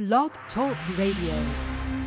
Blog Talk Radio.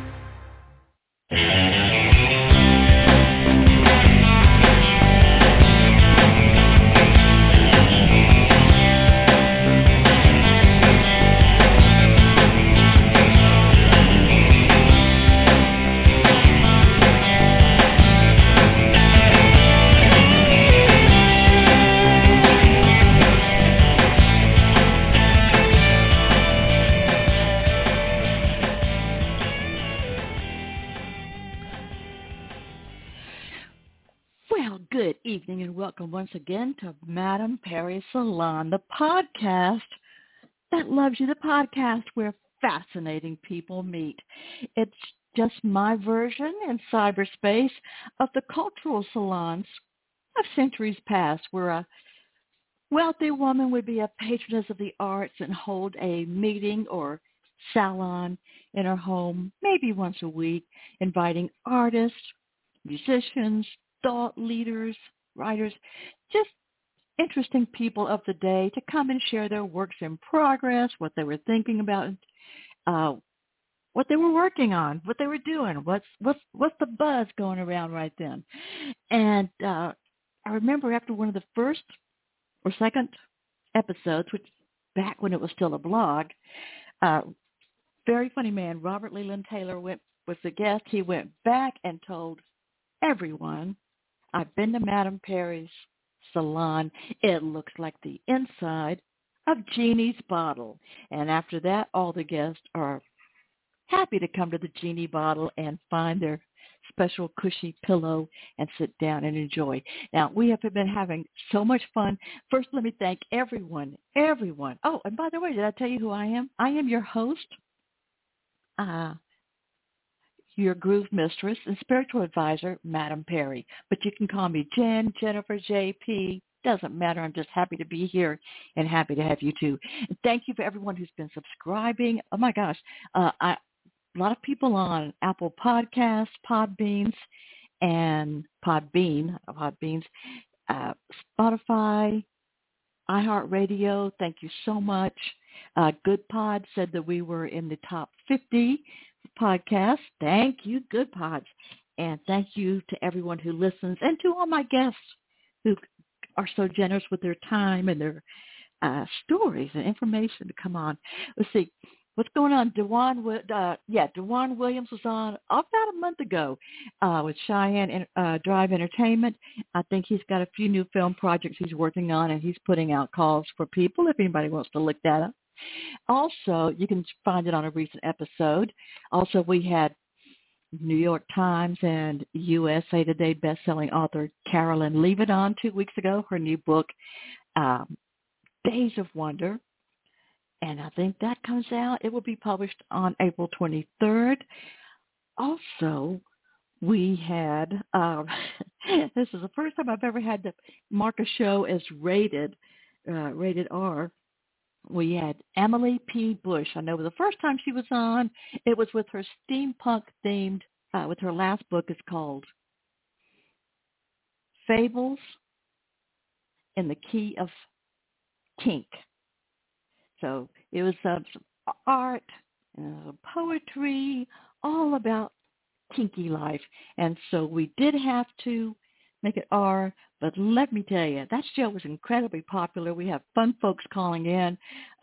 Good evening and welcome once again to Madame Perry Salon, the podcast that loves you, the podcast where fascinating people meet. It's just my version in cyberspace of the cultural salons of centuries past, where a wealthy woman would be a patroness of the arts and hold a meeting or salon in her home maybe once a week, inviting artists, musicians, thought leaders, writers, just interesting people of the day to come and share their works in progress, what they were thinking about, what they were working on, what they were doing, what's the buzz going around right then. And I remember after one of the first or second episodes, which back when it was still a blog, very funny man, Robert Leland Taylor was the guest. He went back and told everyone, I've been to Madame Perry's salon. It looks like the inside of Genie's bottle. And after that, all the guests are happy to come to the Genie bottle and find their special cushy pillow and sit down and enjoy. Now, we have been having so much fun. First, let me thank everyone. Oh, and by the way, did I tell you who I am? I am your host, your groove mistress and spiritual advisor, Madame Perry. But you can call me Jen, Jennifer, JP. Doesn't matter. I'm just happy to be here and happy to have you too. And thank you for everyone who's been subscribing. Oh my gosh. A lot of people on Apple Podcasts, Podbeans, Spotify, iHeartRadio. Thank you so much. Good Pod said that we were in the top 50 podcast. Thank you, Good Pods. And thank you to everyone who listens and to all my guests who are so generous with their time and their stories and information to come on. Let's see. What's going on? Dewan Williams was on about a month ago with Cheyenne Drive Entertainment. I think he's got a few new film projects he's working on, and he's putting out calls for people if anybody wants to look that up. Also, you can find it on a recent episode. Also, we had New York Times and USA Today bestselling author Carolyn Leavitt on 2 weeks ago, her new book, Days of Wonder. And I think that comes out. It will be published on April 23rd. Also, we had, this is the first time I've ever had to mark a show as rated R. We had Emily P. Bush. I know the first time she was on, it was with her steampunk-themed, with her last book is called Fables in the Key of Kink. So it was some art, poetry, all about kinky life. And so we did have to make it R, but let me tell you, that show was incredibly popular. We have fun folks calling in.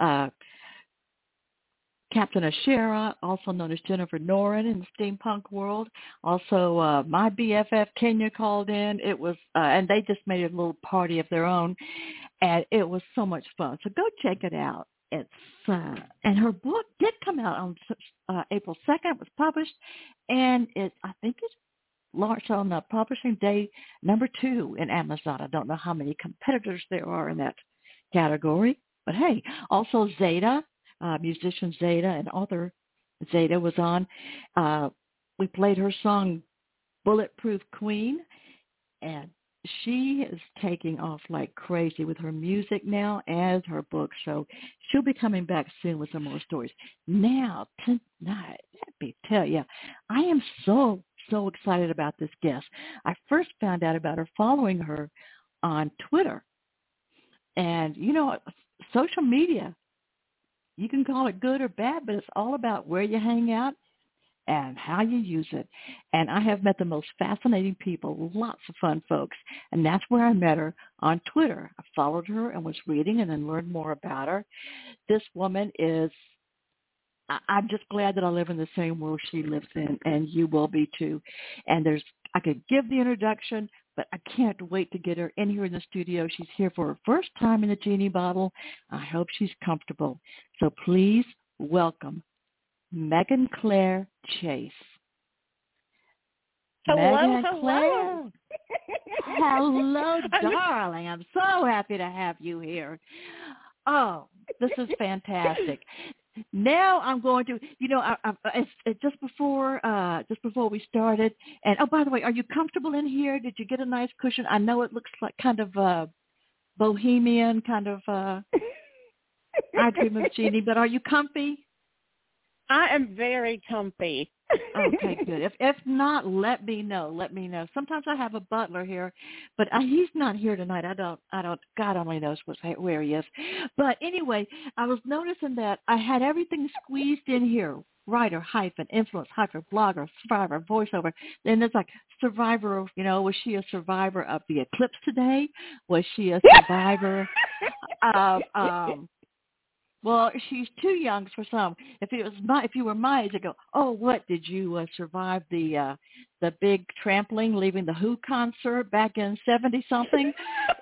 Captain Ashera, also known as Jennifer Noren in the steampunk world. Also, my BFF Kenya called in. It was, and they just made a little party of their own, and it was so much fun. So go check it out. It's and her book did come out on April 2nd. It was published, and I think it's launched on the publishing day number 2 in Amazon. I don't know how many competitors there are in that category, but hey, also Zeta, musician Zeta and author Zeta was on. We played her song Bulletproof Queen, and she is taking off like crazy with her music now and her book. So she'll be coming back soon with some more stories. Now, tonight, let me tell you, I am so excited about this guest. I first found out about her following her on Twitter. And, social media You can call it good or bad, but it's all about where you hang out and how you use it. And I have met the most fascinating people, lots of fun folks. And that's where I met her on Twitter. I followed her and was reading and then learned more about her. This woman is, I'm just glad that I live in the same world she lives in, and you will be too. And I could give the introduction, but I can't wait to get her in here in the studio. She's here for her first time in the Genie Bottle. I hope she's comfortable. So please welcome Megan Claire Chase. Hello, Megan hello. Claire. Hello, darling. I'm so happy to have you here. Oh, this is fantastic. Now I'm going to, it's just before we started. And oh, by the way, are you comfortable in here? Did you get a nice cushion? I know it looks like kind of bohemian, kind of. I dream of Jeannie, but are you comfy? I am very comfy. Okay, good. If not, let me know. Let me know. Sometimes I have a butler here, but he's not here tonight. I don't. God only knows where he is. But anyway, I was noticing that I had everything squeezed in here. Writer hyphen influence hyphen blogger survivor voiceover. Then there's like survivor of, was she a survivor of the eclipse today? Was she a survivor of well, she's too young for some. If you were my age, I'd go, oh, what, did you survive the big trampling leaving the Who concert back in 70-something?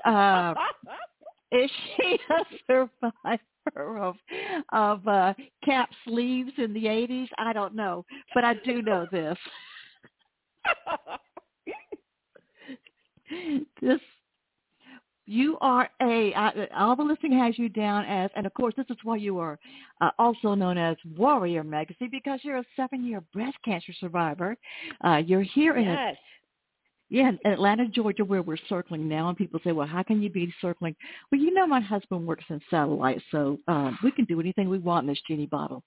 Is she a survivor of cap sleeves in the 80s? I don't know, but I do know this. You are all the listing has you down as, and of course this is why you are also known as Warrior Magazine, because you're a 7-year breast cancer survivor. You're here in Atlanta, Georgia, where we're circling now, and people say, well, how can you be circling? Well, my husband works in satellite, so we can do anything we want in this Genie Bottle.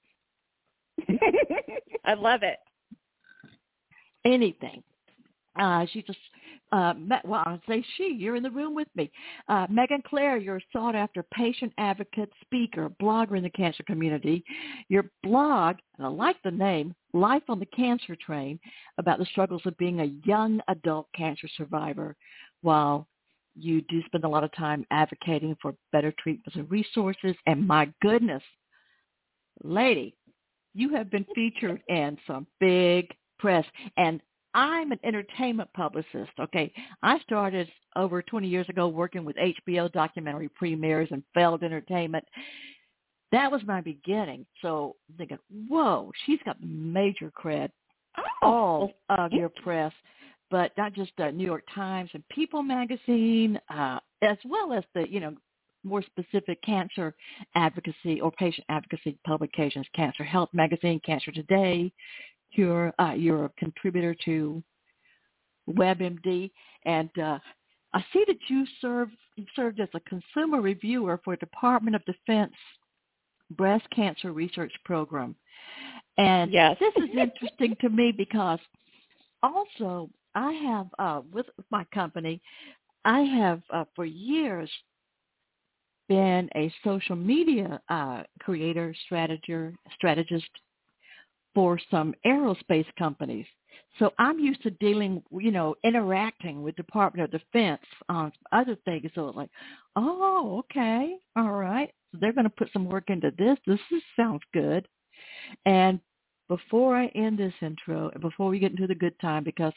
I love it. Anything. She just, I say she, you're in the room with me. Megan Claire, you're a sought-after patient advocate, speaker, blogger in the cancer community. Your blog, and I like the name, Life on the Cancer Train, about the struggles of being a young adult cancer survivor, while you do spend a lot of time advocating for better treatments and resources. And my goodness, lady, you have been featured in some big press. And I'm an entertainment publicist, okay? I started over 20 years ago working with HBO documentary premieres and Feld Entertainment. That was my beginning. So I'm thinking, whoa, she's got major cred, all of your press, but not just New York Times and People magazine, as well as the, more specific cancer advocacy or patient advocacy publications, Cancer Health Magazine, Cancer Today. You're a contributor to WebMD, and I see that you served as a consumer reviewer for Department of Defense Breast Cancer Research Program. And yes. This is interesting to me because also I have, with my company, I have for years been a social media creator, strategist for some aerospace companies. So I'm used to dealing, interacting with Department of Defense on other things. So it's like, oh, okay, all right. So they're going to put some work into this. This sounds good. And before I end this intro, and before we get into the good time, because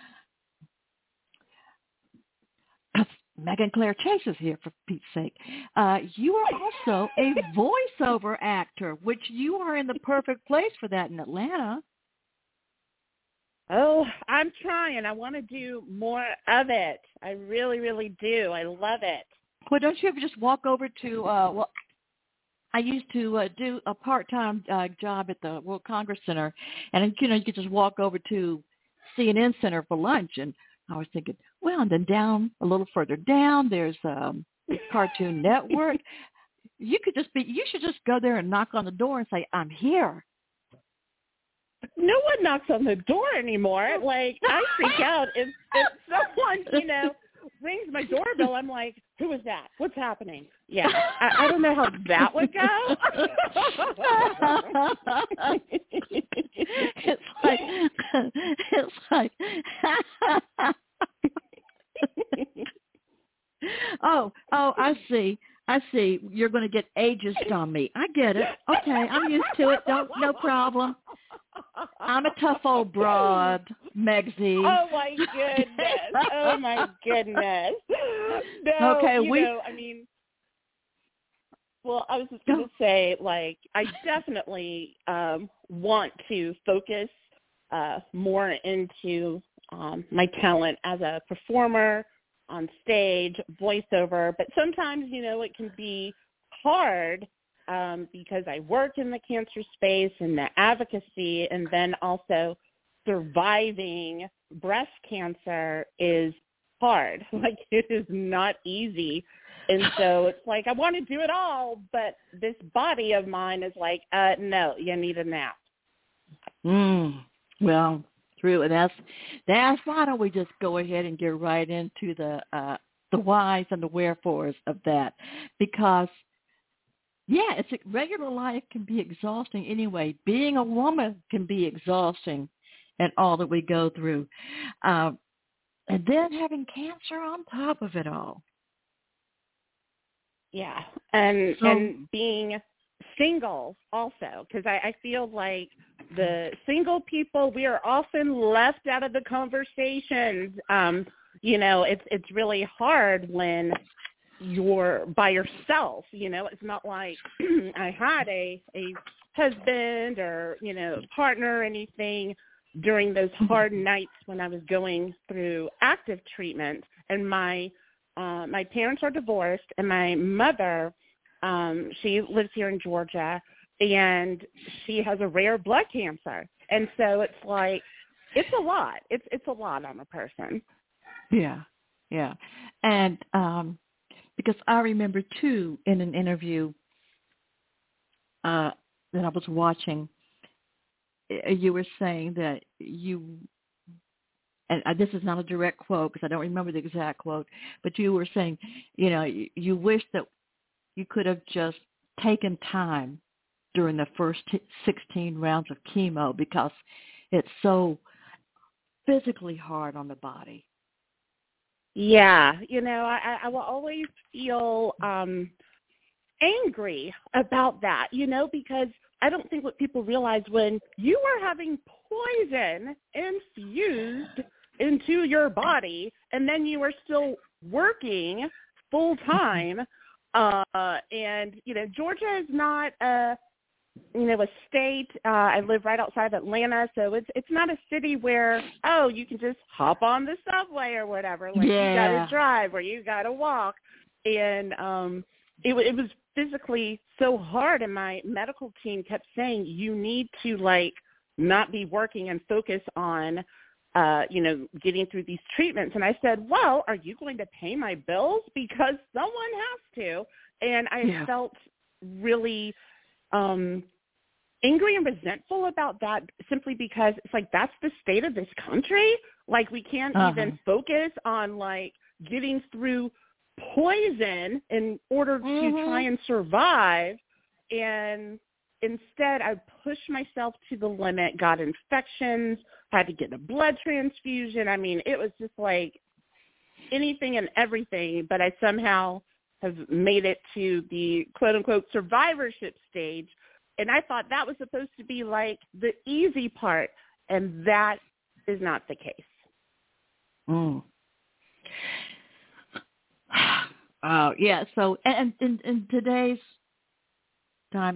Megan Claire Chase is here, for Pete's sake. You are also a voiceover actor, which you are in the perfect place for that in Atlanta. Oh, I'm trying. I want to do more of it. I really, really do. I love it. Well, don't you ever just walk over to, I used to do a part-time job at the World Congress Center, and, you could just walk over to CNN Center for lunch, and I was thinking, well, and then down, a little further down, there's Cartoon Network. You should just go there and knock on the door and say, I'm here. No one knocks on the door anymore. Like, I freak out if someone, rings my doorbell. I'm like, who is that? What's happening? Yeah, I don't know how that would go. it's like oh, I see. You're going to get ageist on me. I get it. Okay, I'm used to it. No problem. I'm a tough old broad, Megsy. Oh my goodness. Oh my goodness. No, okay, well, I was just going to say, like, I definitely want to focus more into my talent as a performer on stage, voiceover. But sometimes, it can be hard because I work in the cancer space and the advocacy, and then also surviving breast cancer is hard. Like, it is not easy. And so it's like, I want to do it all, but this body of mine is like, no, you need a nap. Well, true. And that's why don't we just go ahead and get right into the whys and the wherefores of that? Because, yeah, regular life can be exhausting anyway. Being a woman can be exhausting and all that we go through. And then having cancer on top of it all. Yeah, and being single also, because I feel like the single people, we are often left out of the conversations. It's really hard when you're by yourself. It's not like I had a husband or, partner or anything during those hard nights when I was going through active treatment. And my parents are divorced, and my mother, she lives here in Georgia, and she has a rare blood cancer. And so it's like, it's a lot. It's a lot on a person. Yeah. And because I remember, too, in an interview that I was watching, you were saying that and this is not a direct quote because I don't remember the exact quote, but you were saying, you wish that you could have just taken time during the first 16 rounds of chemo because it's so physically hard on the body. Yeah, I will always feel angry about that, because I don't think what people realize, when you are having poison infused into your body and then you are still working full time, and Georgia is not a state. I live right outside of Atlanta, so it's not a city where you can just hop on the subway or whatever. Like, you got to drive or you got to walk, and it was physically so hard. And my medical team kept saying, you need to not be working and focus on getting through these treatments. And I said, well, are you going to pay my bills? Because someone has to. And I felt really angry and resentful about that, simply because it's like, that's the state of this country. Like, we can't even focus on getting through poison in order to try and survive. And instead, I pushed myself to the limit, got infections, had to get a blood transfusion. I mean, it was just like anything and everything, but I somehow have made it to the quote-unquote survivorship stage. And I thought that was supposed to be the easy part, and that is not the case. Yeah. So, and in today's time,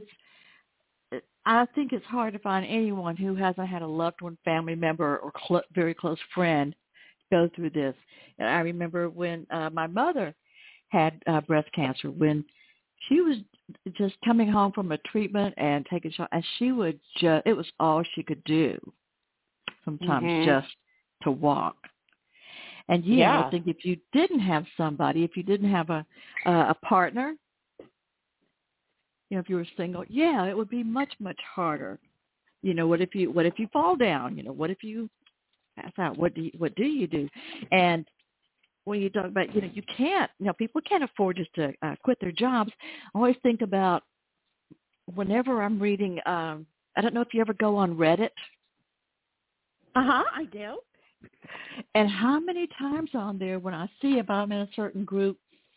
I think it's hard to find anyone who hasn't had a loved one, family member, or very close friend go through this. And I remember when my mother had breast cancer, when she was just coming home from a treatment and taking shots, and she would it was all she could do sometimes just to walk. And I think if you didn't have somebody, if you didn't have a partner, if you were single, it would be much, much harder. What if you fall down? What if you pass out? What do you do? And when you talk about, you can't, people can't afford just to quit their jobs. I always think about whenever I'm reading, I don't know if you ever go on Reddit. I do. And how many times on there when I see if I'm in a certain group,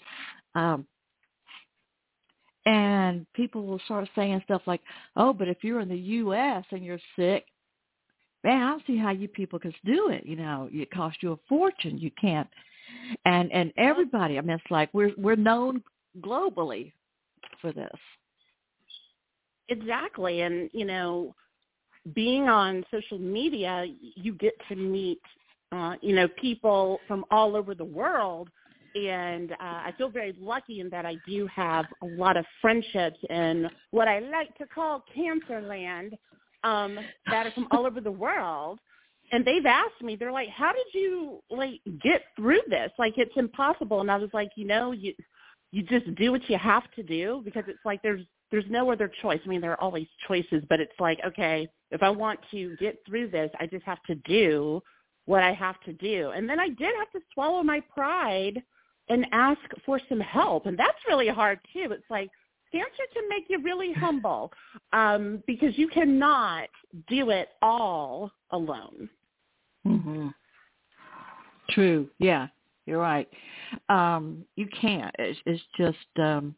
and people will start saying stuff like, oh, but if you're in the U.S. and you're sick, man, I don't see how you people can do it. It costs you a fortune. You can't. And everybody, I mean, it's like we're known globally for this. Exactly. And, being on social media, you get to meet, people from all over the world. And I feel very lucky in that I do have a lot of friendships in what I like to call cancer land that are from all over the world. And they've asked me, they're like, how did you, get through this? It's impossible. And I was like, you just do what you have to do, because it's like there's no other choice. I mean, there are always choices, but it's like, okay, if I want to get through this, I just have to do what I have to do. And then I did have to swallow my pride and ask for some help. And that's really hard, too. It's like cancer can make you really humble because you cannot do it all alone. Mm-hmm. True. Yeah, you're right. You can't. It's just, and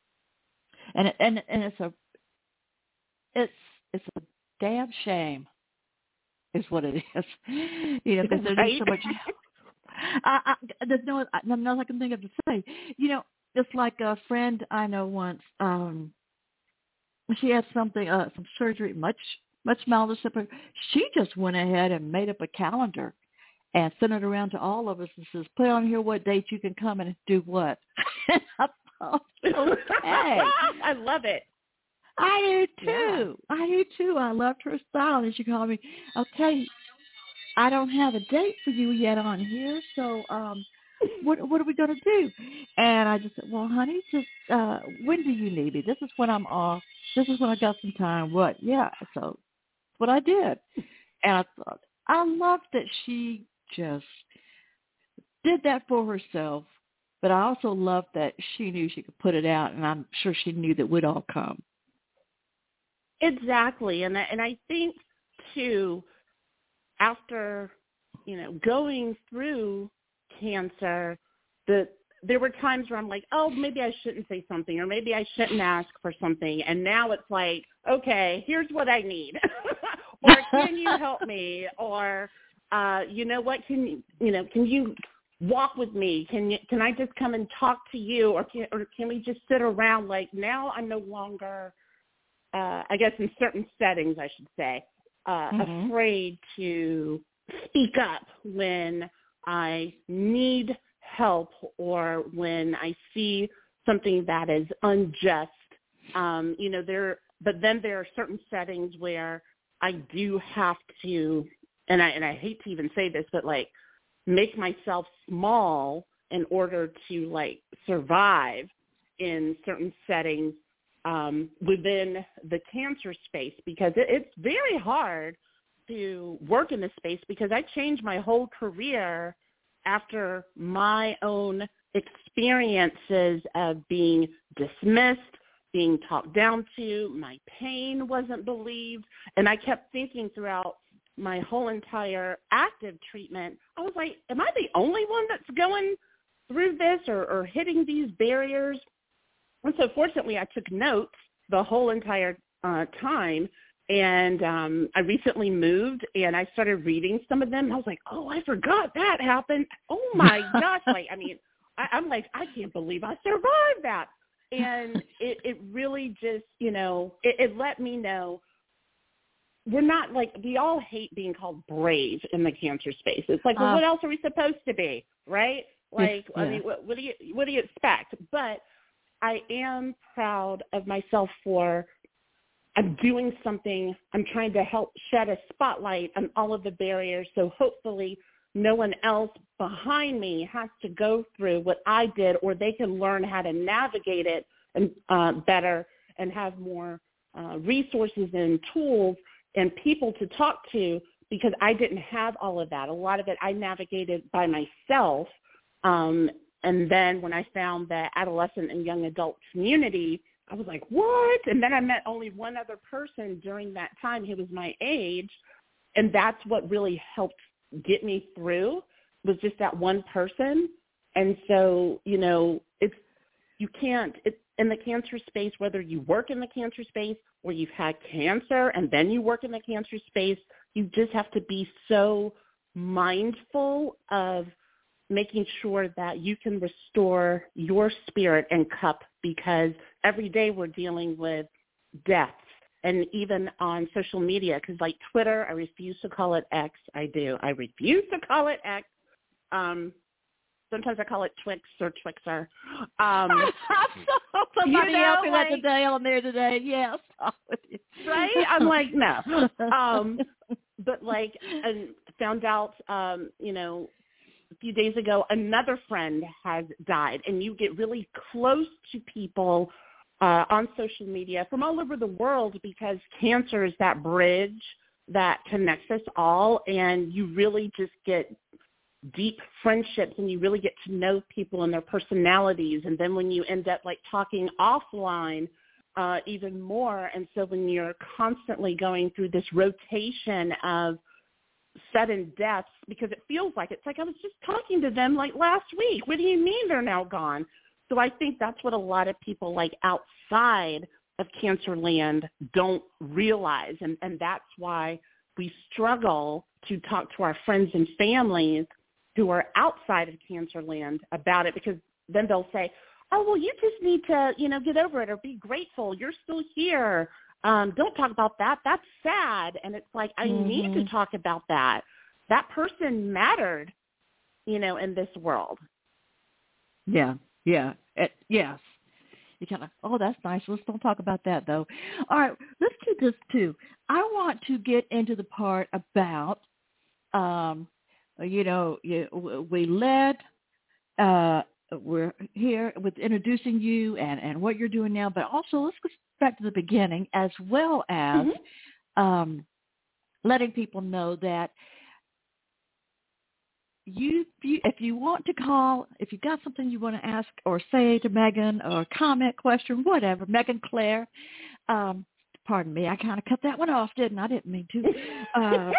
it's a damn shame, is what it is. Because there's so much. There's nothing else I can think of to say. It's like a friend I know once. She had some surgery, much milder. She just went ahead and made up a calendar and sent it around to all of us and says, "Put on here what date you can come and do what." I thought, okay. I love it. I do too. Yeah. I do too. I loved her style, and she called me. Okay, I don't have a date for you yet on here, so what are we going to do? And I just said, well, honey, just when do you need me? This is when I'm off. This is when I got some time. What? Yeah. So that's what I did. And I thought, I loved that she just did that for herself, but I also loved that she knew she could put it out, and I'm sure she knew that we'd all come. Exactly. And I think, too, after, going through cancer, there were times where I'm like, oh, maybe I shouldn't say something, or maybe I shouldn't ask for something. And now it's like, okay, here's what I need. Or can you help me? Or, what, can you walk with me? Can I just come and talk to you? Or can we just sit around? Like, now I'm no longer, I guess in certain settings, I should say, afraid to speak up when I need help or when I see something that is unjust. But then there are certain settings where I do have to, and I hate to even say this, but make myself small in order to survive in certain settings within the cancer space, because it's very hard to work in this space, because I changed my whole career after my own experiences of being dismissed, being talked down to, my pain wasn't believed, and I kept thinking throughout my whole entire active treatment, I was like, am I the only one that's going through this or hitting these barriers? And so fortunately, I took notes the whole entire time, and I recently moved, and I started reading some of them. And I was like, oh, I forgot that happened. Oh, my gosh. I'm like, I can't believe I survived that. And it really just, it let me know we're not we all hate being called brave in the cancer space. It's like, well, what else are we supposed to be, right? I mean, what do you expect? But I am proud of myself for I'm doing something. I'm trying to help shed a spotlight on all of the barriers, so hopefully no one else behind me has to go through what I did, or they can learn how to navigate it and better and have more resources and tools and people to talk to, because I didn't have all of that. A lot of it I navigated by myself, And then when I found the adolescent and young adult community, I was like, what? And then I met only one other person during that time who was my age. And that's what really helped get me through, was just that one person. And so, you know, in the cancer space, whether you work in the cancer space or you've had cancer and then you work in the cancer space, you just have to be so mindful of making sure that you can restore your spirit and cup, because every day we're dealing with deaths. And even on social media, because like Twitter, I refuse to call it X. I refuse to call it X. Sometimes I call it Twix or Twixer. Somebody helped me with the day on there today. Yes. Right? I'm like, no. But like, I found out, you know, a few days ago, another friend has died, and you get really close to people on social media from all over the world, because cancer is that bridge that connects us all, and you really just get deep friendships, and you really get to know people and their personalities. And then when you end up like talking offline, even more. And so when you're constantly going through this rotation of sudden deaths, because it feels like it's like I was just talking to them like last week. What do you mean they're now gone? So I think that's what a lot of people like outside of cancer land don't realize. And that's why we struggle to talk to our friends and families who are outside of cancer land about it, because then they'll say, oh, well, you just need to, you know, get over it or be grateful. You're still here. Don't talk about that. That's sad. And it's like, I need to talk about that. That person mattered, you know, in this world. Yeah. Yeah. Yes. You kind of, oh, that's nice. Let's don't talk about that, though. All right. Let's do this, too. I want to get into the part about, you know, we led, we're here with introducing you and what you're doing now, but also let's go back to the beginning, as well as letting people know that if you want to call, if you've got something you want to ask or say to Megan, or comment, question, whatever, Megan Claire, pardon me, I kind of cut that one off, didn't I? I didn't mean to.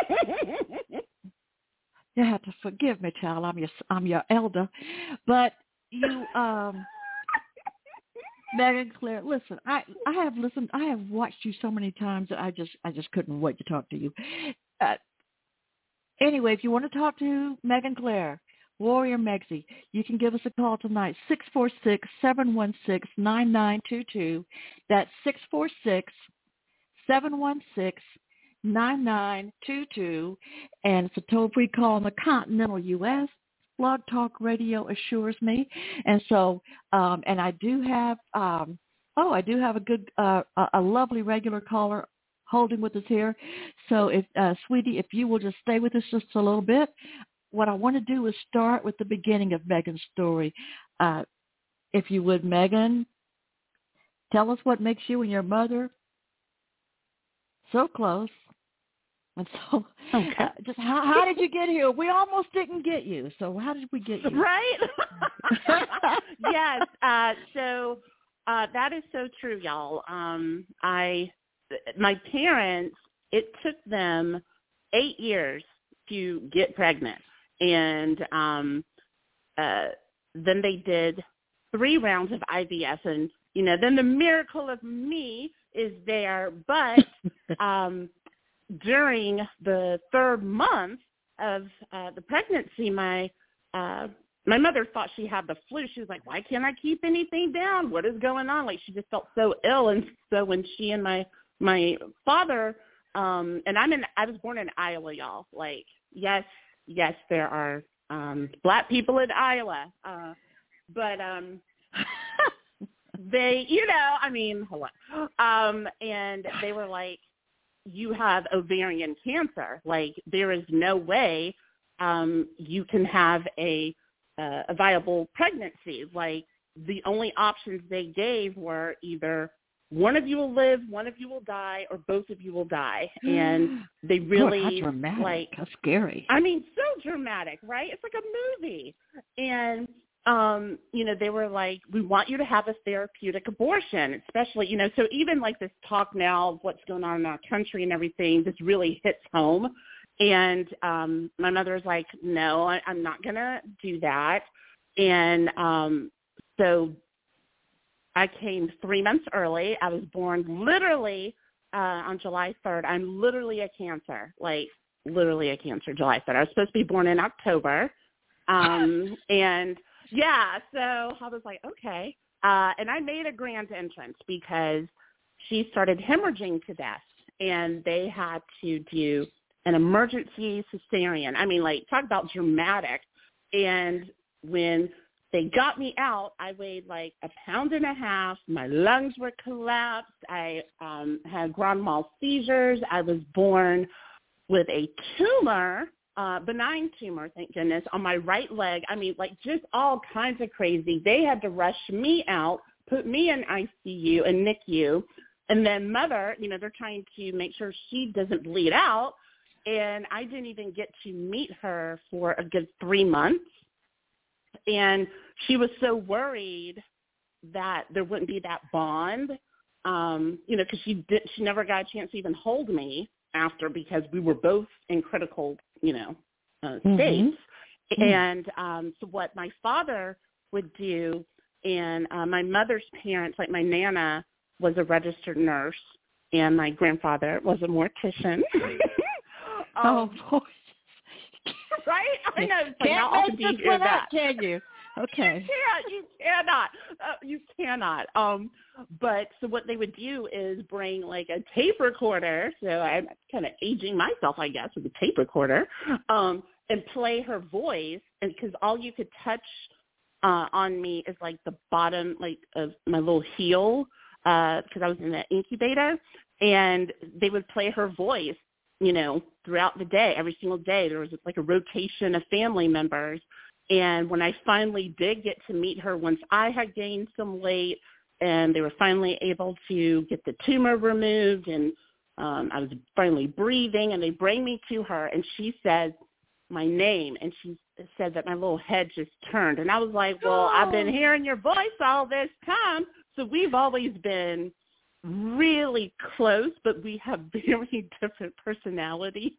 You have to forgive me, child. I'm your elder, but you, Megan Claire. Listen, I have listened. I have watched you so many times that I just couldn't wait to talk to you. Anyway, if you want to talk to Megan Claire, Warrior Megsy, you can give us a call tonight, 646-716-9922. That's 646-716-9922, and it's a toll-free call in the continental U.S. Blog Talk Radio assures me. And so, and I do have, I do have a good, a lovely regular caller holding with us here. So if, sweetie, if you will just stay with us just a little bit, what I want to do is start with the beginning of Megan's story. If you would, Megan, tell us what makes you and your mother so close. And so, just how did you get here? We almost didn't get you. So how did we get you? Right? Yes. So that is so true, y'all. My parents, it took them 8 years to get pregnant. And then they did 3 rounds of IVF. And, you know, then the miracle of me is there. But during the 3rd month of the pregnancy, my mother thought she had the flu. She was like, why can't I keep anything down? What is going on? Like, she just felt so ill. And so when she and my father, and I was born in Iowa, y'all. Like, yes, there are Black people in Iowa. But they, you know, I mean, hello. And they were like, you have ovarian cancer. Like, there is no way you can have a viable pregnancy. Like, the only options they gave were either one of you will live, one of you will die, or both of you will die. And they really, how dramatic. like, how scary. I mean, so dramatic, right? It's like a movie. And, you know, they were like, we want you to have a therapeutic abortion, especially, you know, so even like this talk now of what's going on in our country and everything, this really hits home. And my mother was like, no, I'm not going to do that. And so I came 3 months early. I was born literally on July 3rd. I'm literally a Cancer, like literally a Cancer, July 3rd. I was supposed to be born in October. And, yeah, so I was like, okay. And I made a grand entrance because she started hemorrhaging to death, and they had to do an emergency cesarean. I mean, like, talk about dramatic. And when they got me out, I weighed like 1.5 pounds. My lungs were collapsed. I had grand mal seizures. I was born with a tumor, benign tumor, thank goodness, on my right leg. I mean, like, just all kinds of crazy. They had to rush me out, put me in ICU and NICU. And then mother, you know, they're trying to make sure she doesn't bleed out. And I didn't even get to meet her for a good 3 months. And she was so worried that there wouldn't be that bond, you know, because she never got a chance to even hold me after, because we were both in critical, you know, states. Mm-hmm. And so what my father would do, and my mother's parents, like my Nana was a registered nurse, and my grandfather was a mortician. Oh, boy. Right? I know. It's like, can't how often do you hear that? Can you? Okay. You cannot. You cannot. But so what they would do is bring like a tape recorder. So I'm kind of aging myself, I guess, with a tape recorder, and play her voice. And because all you could touch on me is like the bottom, like of my little heel, because I was in the incubator, and they would play her voice, you know, throughout the day. Every single day there was like a rotation of family members. And when I finally did get to meet her, once I had gained some weight and they were finally able to get the tumor removed, and I was finally breathing, and they bring me to her, and she says my name, and she said that my little head just turned. And I was like, well, I've been hearing your voice all this time. So we've always been really close, but we have very different personalities.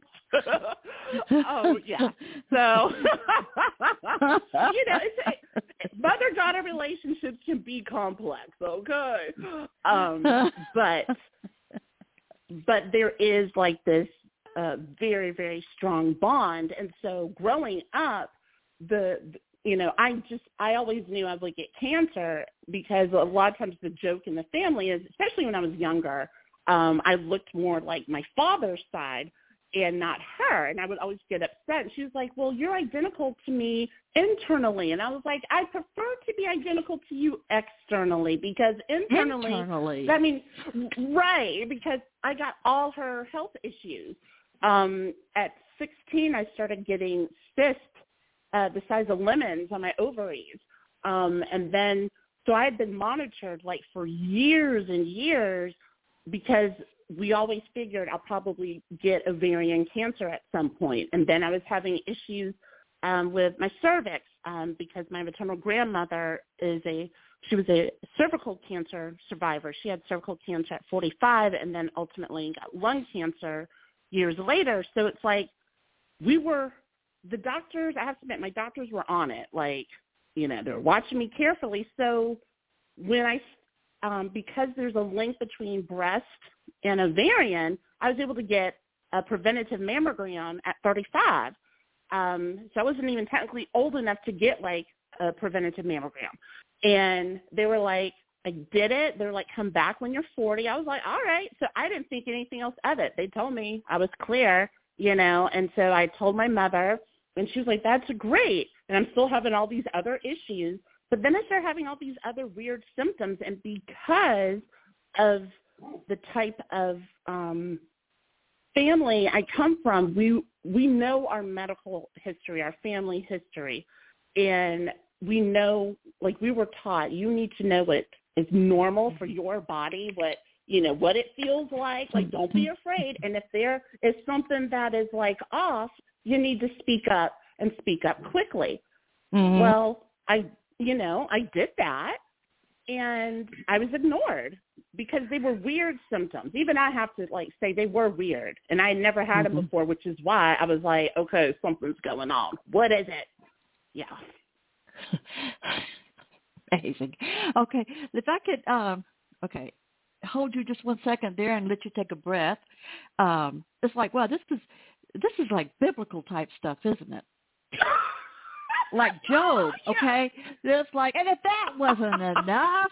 Oh, yeah. So, you know, mother-daughter relationships can be complex, okay? But there is like this very, very strong bond. And so growing up, you know, I always knew I would get cancer, because a lot of times the joke in the family is, especially when I was younger, I looked more like my father's side and not her. And I would always get upset. And she was like, well, you're identical to me internally. And I was like, I prefer to be identical to you externally, because internally. That means, right, because I got all her health issues. At 16, I started getting cysts the size of lemons on my ovaries. And then, so I had been monitored like for years and years, because we always figured I'll probably get ovarian cancer at some point. And then I was having issues with my cervix, because my maternal grandmother she was a cervical cancer survivor. She had cervical cancer at 45, and then ultimately got lung cancer years later. So it's like the doctors, I have to admit, my doctors were on it. Like, you know, they were watching me carefully. So when because there's a link between breast and ovarian, I was able to get a preventative mammogram at 35. So I wasn't even technically old enough to get like a preventative mammogram. And they were like, I did it. They're like, come back when you're 40. I was like, all right. So I didn't think anything else of it. They told me I was clear, you know, and so I told my mother, and she was like, that's great. And I'm still having all these other issues. But then I started having all these other weird symptoms. And because of the type of family I come from, we know our medical history, our family history. And we know, like we were taught, you need to know what is normal for your body, what it feels like. Like, don't be afraid. And if there is something that is like off, you need to speak up and speak up quickly. Mm-hmm. Well, I did that, and I was ignored because they were weird symptoms. Even I have to say they were weird, and I had never had them before, which is why I was like, okay, something's going on. What is it? Yeah. Amazing. Okay, if I could, hold you just 1 second there and let you take a breath. It's like, wow, this is like biblical type stuff, isn't it? Like Job, okay? It's like, and if that wasn't enough,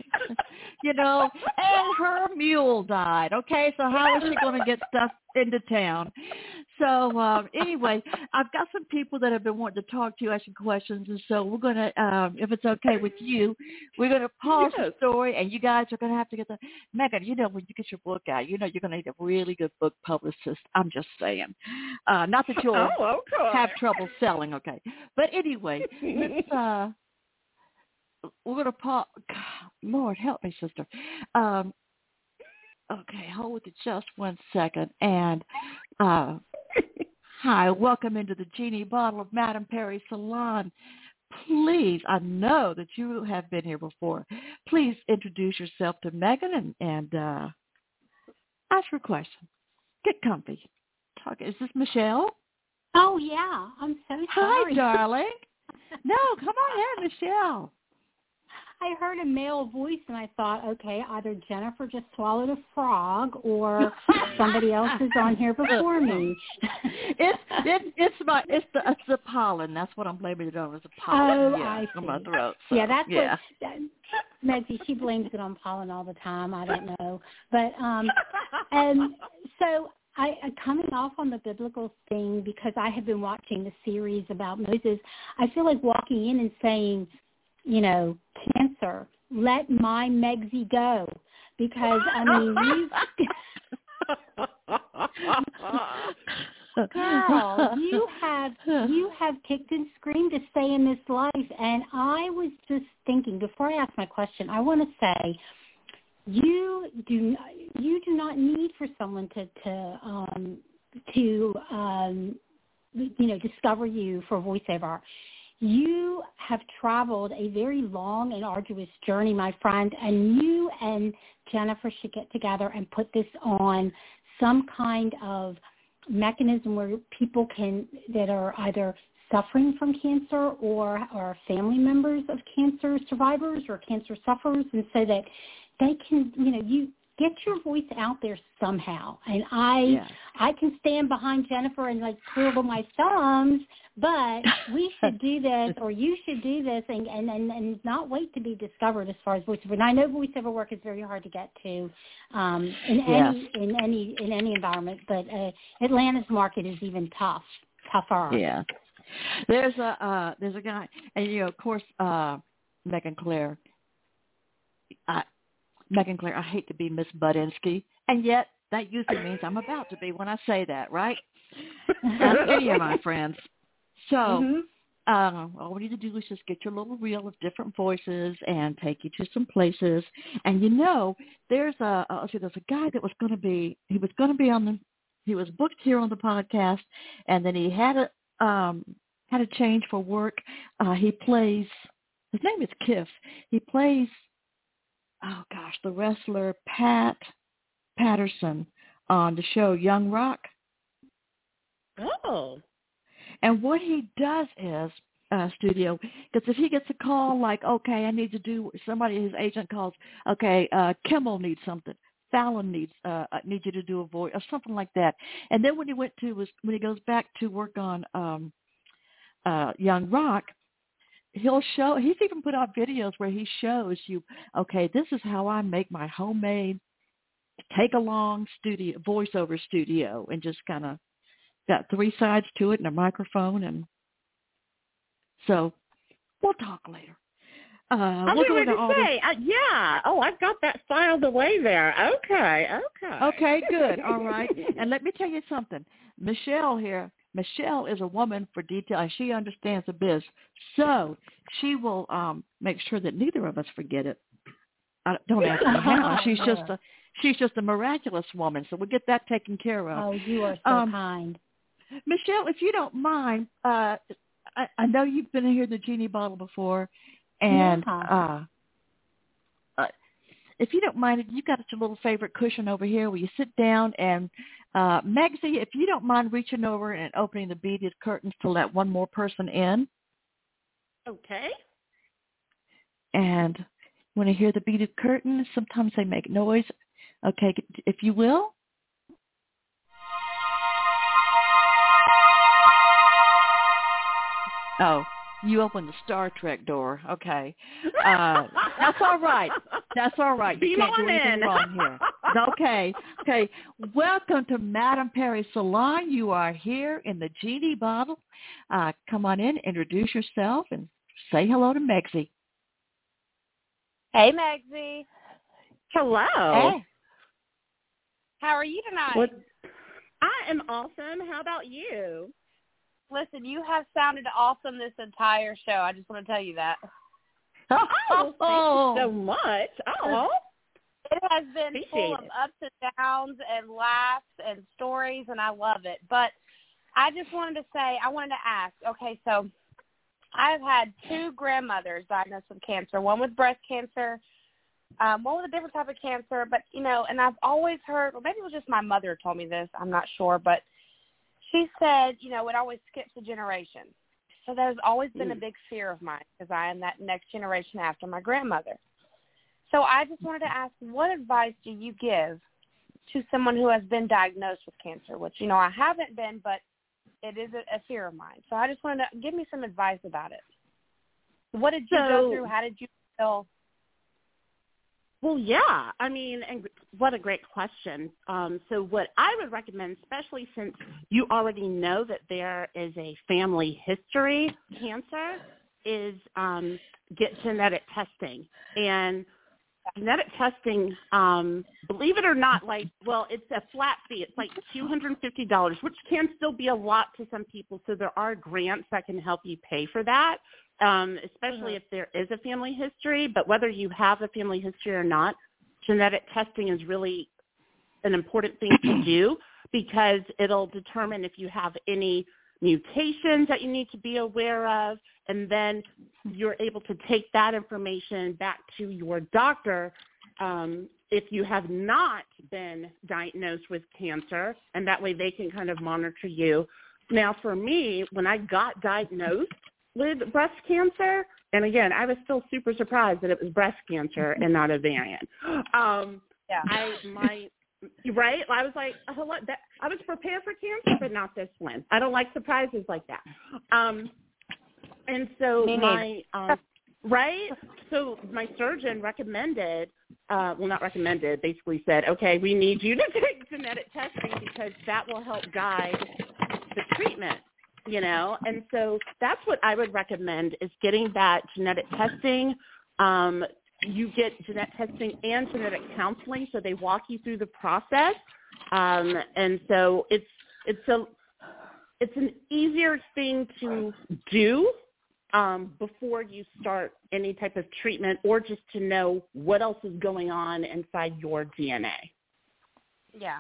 and her mule died, okay? So how is she going to get stuff into town? So anyway, I've got some people that have been wanting to talk to you, asking questions, and so we're going to, if it's okay with you, we're going to pause the story, and you guys are going to have to get Megan, when you get your book out, you're going to need a really good book publicist. I'm just saying. Not that you'll have trouble selling, okay? But anyway, let's, we're going to pause. Lord, help me, sister. Okay, hold it just 1 second. And hi, welcome into the Genie Bottle of Madame Perry Salon. Please, I know that you have been here before. Please introduce yourself to Megan and ask her a question. Get comfy. Is this Michelle? Oh, yeah. I'm so sorry. Hi, darling. No, come on in, Michelle. I heard a male voice, and I thought, okay, either Jennifer just swallowed a frog or somebody else is on here before me. It's the pollen. That's what I'm blaming it on. It's the pollen. Oh, I see. On my throat. So, yeah, that's what Meggie, she blames it on pollen all the time. I don't know. But and so I coming off on the biblical thing, because I have been watching the series about Moses, I feel like walking in and saying, cancer, let my Megsy go. Because, I mean, girl, you have kicked and screamed to stay in this life. And I was just thinking, before I ask my question, I want to say, you do not need for someone to discover you for voiceover. You have traveled a very long and arduous journey, my friend, and you and Jennifer should get together and put this on some kind of mechanism where people that are either suffering from cancer or are family members of cancer survivors or cancer sufferers, and so that they can, you get your voice out there somehow. And I can stand behind Jennifer and twiddle my thumbs, but we should do this, or you should do this, and not wait to be discovered as far as voiceover. And I know voiceover work is very hard to get to in any environment, but Atlanta's market is even tougher. Yeah, there's a guy, and of course, Megan Claire. I hate to be Miss Budinsky, and yet that usually means I'm about to be when I say that, right? Any of my friends. So all we need to do is just get your little reel of different voices and take you to some places. And there's a guy that was going to be, he was booked here on the podcast, and then he had a change for work. He plays, his name is Kiff. He plays, the wrestler Pat Patterson on the show Young Rock. Oh. And what he does is, studio, because if he gets a call like, okay, I need to do, somebody, his agent calls, okay, Kimmel needs something. Fallon needs you to do a voice or something like that. And then when he goes back to work on Young Rock, he's even put out videos where he shows you, okay, this is how I make my homemade take-along voiceover studio, and just kind of got 3 sides to it and a microphone. And so we'll talk later. I was going to say, I've got that filed away there. Okay, good. All right. And let me tell you something. Michelle is a woman for detail, and she understands the biz. So she will make sure that neither of us forget it. Don't ask me how. She's just a miraculous woman. So we'll get that taken care of. Oh, you are so kind. Michelle, if you don't mind, I know you've been here in the Genie Bottle before, and if you don't mind, you've got your little favorite cushion over here where you sit down. And Megsy, if you don't mind reaching over and opening the beaded curtains to let one more person in. Okay. And when I hear the beaded curtains, sometimes they make noise. Okay, if you will. Oh, you opened the Star Trek door. Okay. That's all right. That's all right. You can't do anything wrong here. Okay. Okay. Welcome to Madame Perry Salon. You are here in the Genie Bottle. Come on in, introduce yourself, and say hello to Megsy. Hey, Megsy. Hello. Hey. How are you tonight? I am awesome. How about you? Listen, you have sounded awesome this entire show. I just want to tell you that. Oh, thank you so much. Oh. It has been full of ups and downs and laughs and stories, and I love it. But I just wanted to ask, okay, so I've had 2 grandmothers diagnosed with cancer, one with breast cancer, one with a different type of cancer, but, and I've always heard, or maybe it was just my mother told me this, I'm not sure, but she said, it always skips a generation. So there's always been a big fear of mine because I am that next generation after my grandmother. So I just wanted to ask, what advice do you give to someone who has been diagnosed with cancer, which, I haven't been, but it is a fear of mine. So I just wanted to give me some advice about it. What did you go through? How did you feel? Well, yeah. I mean, and what a great question. So what I would recommend, especially since you already know that there is a family history of cancer, is get genetic testing. And genetic testing, believe it or not, it's a flat fee. It's like $250, which can still be a lot to some people. So there are grants that can help you pay for that, especially if there is a family history. But whether you have a family history or not, genetic testing is really an important thing to do because it'll determine if you have any mutations that you need to be aware of, and then you're able to take that information back to your doctor if you have not been diagnosed with cancer, and that way they can kind of monitor you. Now, for me, when I got diagnosed with breast cancer, and again, I was still super surprised that it was breast cancer and not ovarian. Right? I was like, I was prepared for cancer, but not this one. I don't like surprises like that. And so so my surgeon recommended, basically said, okay, we need you to take genetic testing because that will help guide the treatment, And so that's what I would recommend is getting that genetic testing. You get genetic testing and genetic counseling, so they walk you through the process. And so it's an easier thing to do before you start any type of treatment, or just to know what else is going on inside your DNA. Yeah.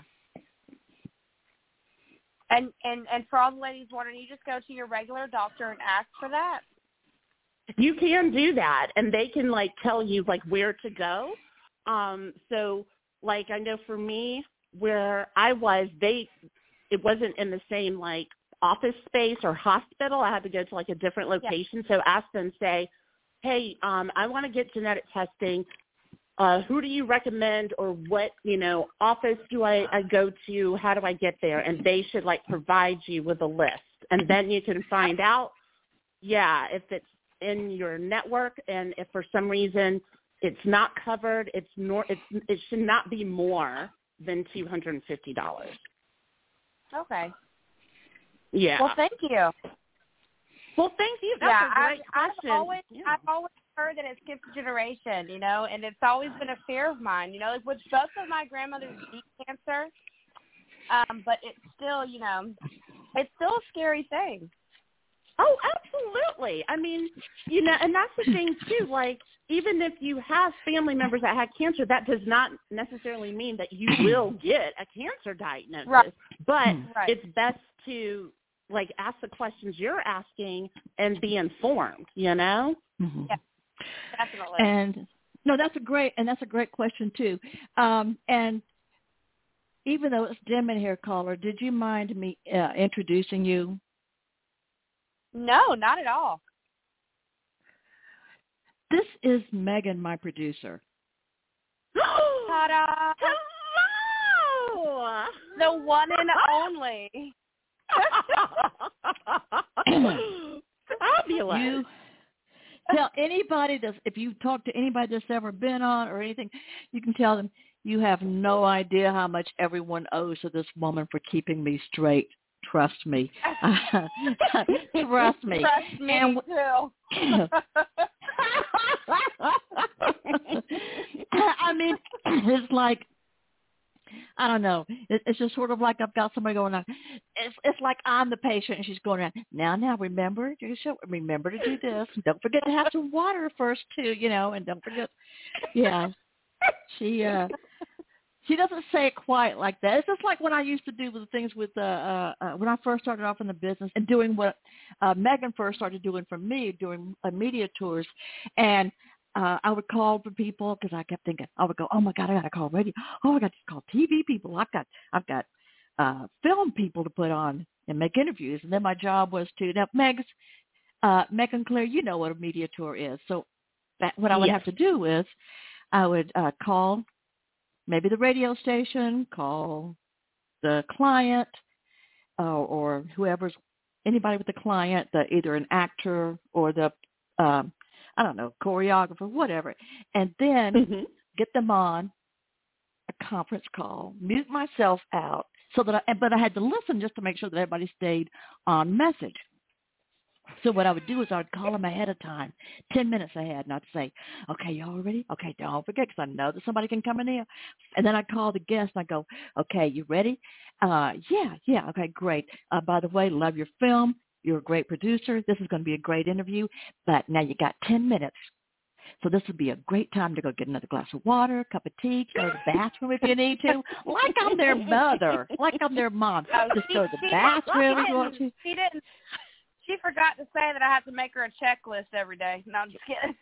And for all the ladies wondering, you just go to your regular doctor and ask for that? You can do that, and they can tell you where to go. So I know for me, where I was, it wasn't in the same office space or hospital. I had to go to a different location. Yeah. So ask them, say, hey, I want to get genetic testing. Who do you recommend, or what, office do I go to? How do I get there? And they should provide you with a list, and then you can find out, if it's in your network, and if for some reason it's not covered, it should not be more than $250. Okay. Yeah. Well, thank you. Well, thank you. That's a great question. I've always heard that it skips a generation, and it's always been a fear of mine, which both of my grandmothers beat cancer, but it's still, it's still a scary thing. Oh, absolutely. I mean, you know, and that's the thing too, like, even if you have family members that had cancer, that does not necessarily mean that you will get a cancer diagnosis. Right. But it's best to, like, ask the questions you're asking and be informed, you know? Mm-hmm. Yeah, definitely. And no, that's a great question too. And even though it's dim in here, caller, did you mind me introducing you? No, not at all. This is Megan, my producer. Ta-da! Hello! The one and only. Fabulous. You tell anybody if you talk to anybody that's ever been on or anything, you can tell them you have no idea how much everyone owes to this woman for keeping me straight. Trust me. Trust me. Trust me, and, too. I mean, it's like, I don't know. It's just sort of like I've got somebody going on. It's like I'm the patient and she's going around. Now, remember to do this. Don't forget to have some water first, too, you know, and don't forget. Yeah. She doesn't say it quite like that. It's just like what I used to do with the things with when I first started off in the business and doing what Megan first started doing for me, doing media tours. And I would call for people because I kept thinking, I would go, oh my God, I got to call radio. Oh, I got to call TV people. I've got film people to put on and make interviews. And then my job was to, now Megan Claire, you know what a media tour is. So what I would have to do is I would call maybe the radio station, call the client or whoever's, anybody with the client, either an actor or the, I don't know, choreographer, whatever, and then get them on a conference call, mute myself out but I had to listen just to make sure that everybody stayed on message. So what I would do is I would call them ahead of time, 10 minutes ahead, and I'd say, okay, y'all ready? Okay, don't forget, because I know that somebody can come in here. And then I'd call the guest, and I'd go, okay, you ready? Yeah, okay, great. By the way, love your film. You're a great producer. This is going to be a great interview, but now you got 10 minutes. So this would be a great time to go get another glass of water, a cup of tea, go to the bathroom if you need to, like I'm their mother, like I'm their mom. Just go to the bathroom if you want to. She didn't. She forgot to say that I have to make her a checklist every day. No, I'm just kidding.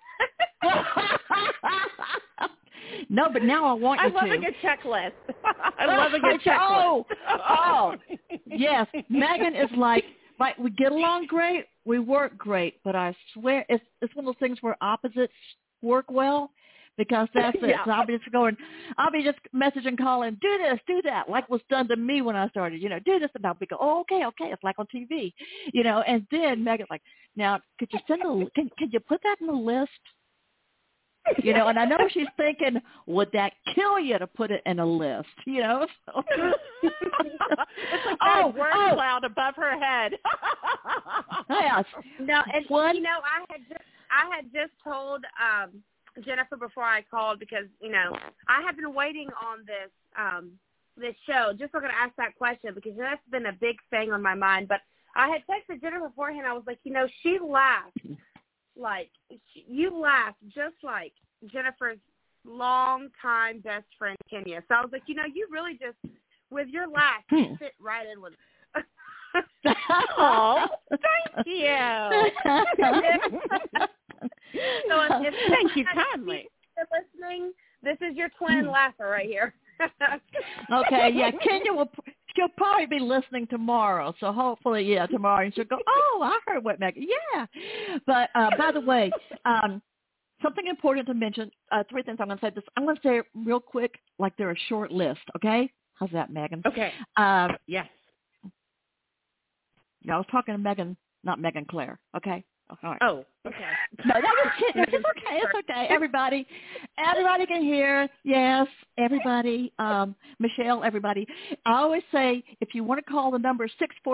No, but now I want you to. I love a good checklist. I love a good checklist. Oh, yes. Megan is like, we get along great, we work great, but I swear it's one of those things where opposites work well. Because that's it. Yeah. So I'll be just messaging, calling, do this, do that, like was done to me when I started, you know, do this, and I'll be go, oh, okay, it's like on TV, you know, and then Megan's like, now, could you can you put that in the list? You know, and I know she's thinking, would that kill you to put it in a list, you know? So. It's like that word cloud above her head. Yes. No, and you know, I had just told Jennifer before I called because, you know, I have been waiting on this show. Just looking to ask that question because that's been a big thing on my mind. But I had texted Jennifer beforehand. I was like, you know, she laughed like you laughed just like Jennifer's longtime best friend Kenya. So I was like, you know, you really just with your laugh you fit right in with it. Oh, thank you. So if thank you kindly. If you're listening, this is your twin laugher right here. Okay, yeah, Kenya she'll probably be listening tomorrow, so hopefully, tomorrow, and she'll go, oh, I heard what Megan, yeah. But by the way, something important to mention, 3 things I'm going to say. I'm going to say it real quick, like they're a short list, okay? How's that, Megan? Okay. Yes. I was talking to Megan, not Megan Claire, okay? All right. Oh, okay. No, that was it's okay. It's okay. Everybody can hear. Yes, everybody. Michelle, everybody. I always say if you want to call the number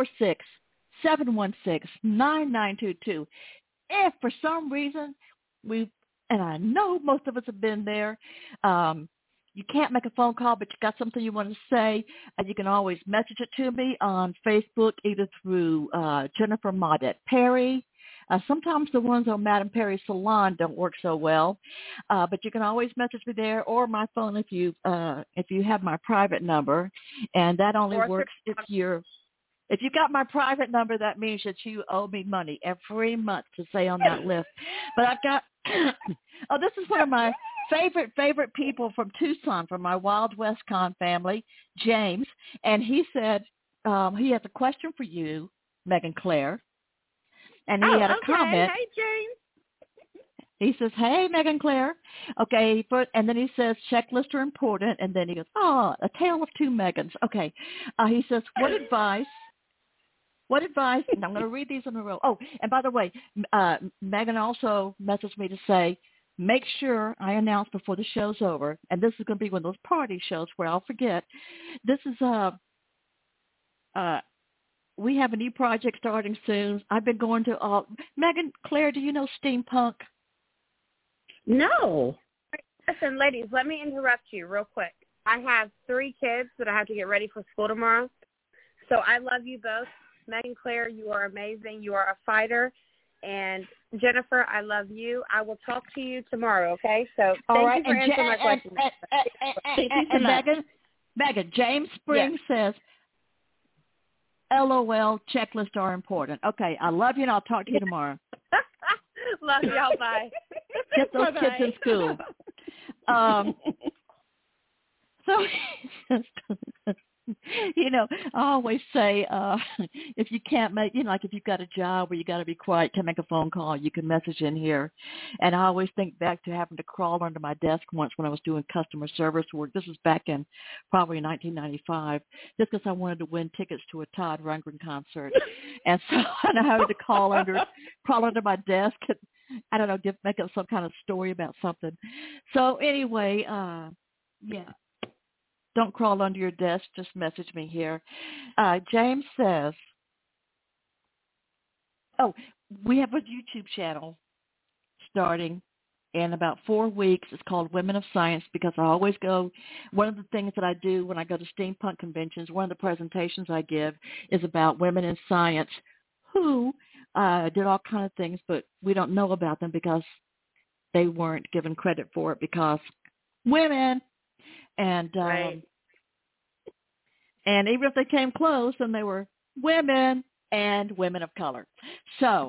646-716-9922. If for some reason and I know most of us have been there, you can't make a phone call, but you got something you want to say, you can always message it to me on Facebook, either through Jennifer Maudette Perry. Sometimes the ones on Madam Perry Salon don't work so well, but you can always message me there, or my phone if you have my private number, and that only works if you got my private number. That means that you owe me money every month to stay on that list. But I've got this is one of my favorite people from Tucson, from my Wild West Con family, James, and he said he has a question for you, Megan Claire. And he had a comment. Hey, James. He says, "Hey, Megan Claire." Okay, and then he says, "Checklists are important." And then he goes, "Oh, a tale of two Megans." Okay. He says, What advice? And I'm going to read these in a row. Oh, and by the way, Megan also messaged me to say, make sure I announce before the show's over. And this is going to be one of those party shows where I'll forget. This is we have a new project starting soon. I've been going to all. Megan Claire, do you know Steampunk? No. Listen, ladies, let me interrupt you real quick. I have 3 kids that I have to get ready for school tomorrow. So I love you both. Megan Claire, you are amazing. You are a fighter. And Jennifer, I love you. I will talk to you tomorrow, okay? So thank you for answering my question. And Megan, James Springs says, LOL, checklists are important. Okay, I love you, and I'll talk to you tomorrow. Love y'all. Bye. Get those kids in school. I always say, if you can't make, like if you've got a job where you got to be quiet, can't make a phone call, you can message in here. And I always think back to having to crawl under my desk once when I was doing customer service work. This was back in probably 1995, just because I wanted to win tickets to a Todd Rundgren concert. And so I had to crawl under my desk and, I don't know, make up some kind of story about something. So anyway, yeah. Don't crawl under your desk. Just message me here. James says, we have a YouTube channel starting in about 4 weeks. It's called Women of Science, because I always go, one of the things that I do when I go to steampunk conventions, one of the presentations I give is about women in science who did all kinds of things, but we don't know about them because they weren't given credit for it because women. And right. And even if they came close, then they were women and women of color. So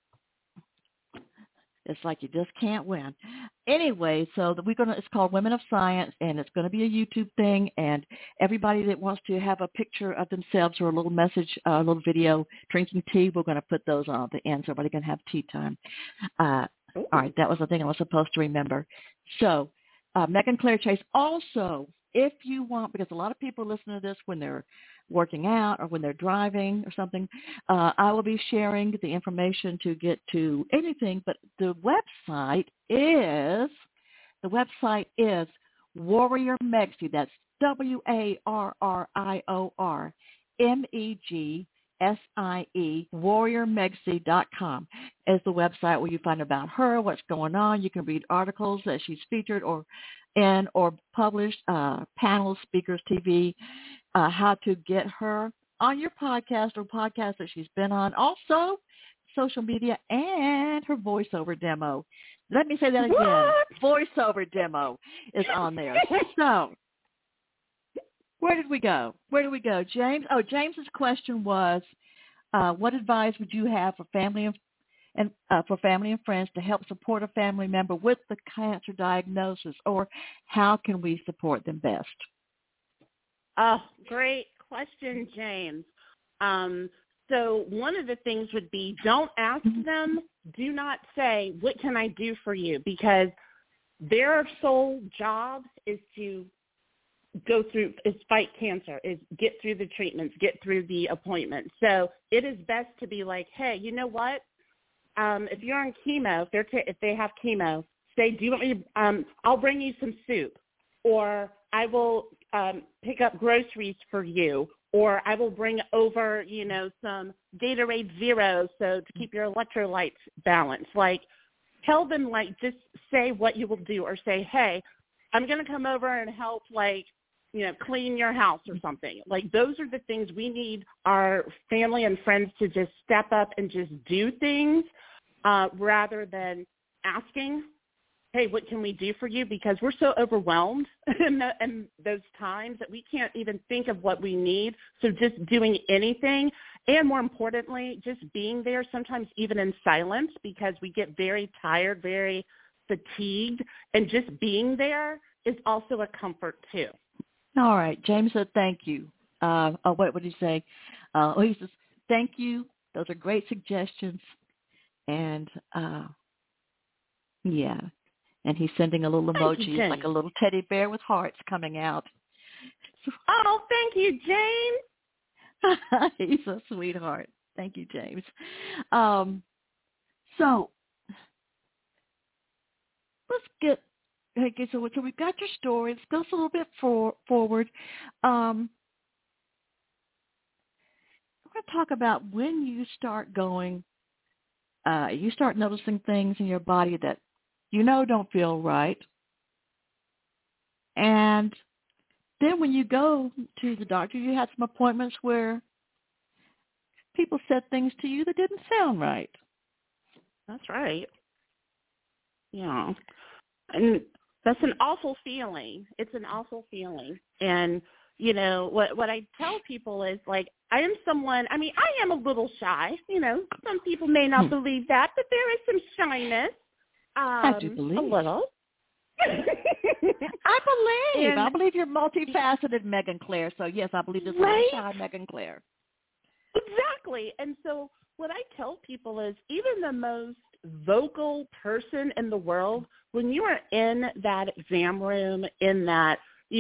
it's like you just can't win. Anyway, so it's called Women of Science, and it's going to be a YouTube thing. And everybody that wants to have a picture of themselves or a little message, a little video, drinking tea, we're going to put those on at the end so everybody can have tea time. All right, that was the thing I was supposed to remember. So Megan Claire Chase also, if you want, because a lot of people listen to this when they're working out or when they're driving or something, I will be sharing the information to get to anything, but the website is Warrior Megsie. That's WARRIORMEGSIE, warriormegsie.com is the website where you find about her, what's going on. You can read articles that she's featured or published, panels, speakers, TV, how to get her on your podcast or podcast that she's been on. Also, social media and her voiceover demo. Let me say that again. What? Voiceover demo is on there. So where did we go? James? Oh, James's question was, what advice would you have for family and friends to help support a family member with the cancer diagnosis, or how can we support them best? Oh, great question, James. So one of the things would be, don't ask them, do not say, what can I do for you? Because their sole job is to fight cancer, is get through the treatments, get through the appointments. So it is best to be like, hey, you know what? If you're on chemo, if they have chemo, say, do you want me to, I'll bring you some soup, or I will pick up groceries for you, or I will bring over, some Gatorade Zero so to keep your electrolytes balanced. Like, tell them, just say what you will do, or say, hey, I'm going to come over and help, like, clean your house or something. Like, those are the things we need our family and friends to just step up and just do things rather than asking, hey, what can we do for you? Because we're so overwhelmed in those times that we can't even think of what we need. So just doing anything, and more importantly, just being there, sometimes even in silence, because we get very tired, very fatigued, and just being there is also a comfort too. All right. James said thank you. What did he say? He says, thank you. Those are great suggestions. And, yeah. And he's sending a little emoji. It's like a little teddy bear with hearts coming out. Oh, thank you, James. He's a sweetheart. Thank you, James. So let's get, okay, so we've got your story. Let's go a little bit forward. We're going to talk about when you start going, you start noticing things in your body that don't feel right. And then when you go to the doctor, you had some appointments where people said things to you that didn't sound right. That's right. Yeah. And that's an awful feeling. It's an awful feeling. And, what I tell people is, like, I am a little shy. Some people may not believe that, but there is some shyness. I do believe. A little. I believe you're multifaceted, Megan Claire. So, yes, I believe there's a shy Megan Claire. Exactly. And so what I tell people is, even the most vocal person in the world, when you are in that exam room, in that,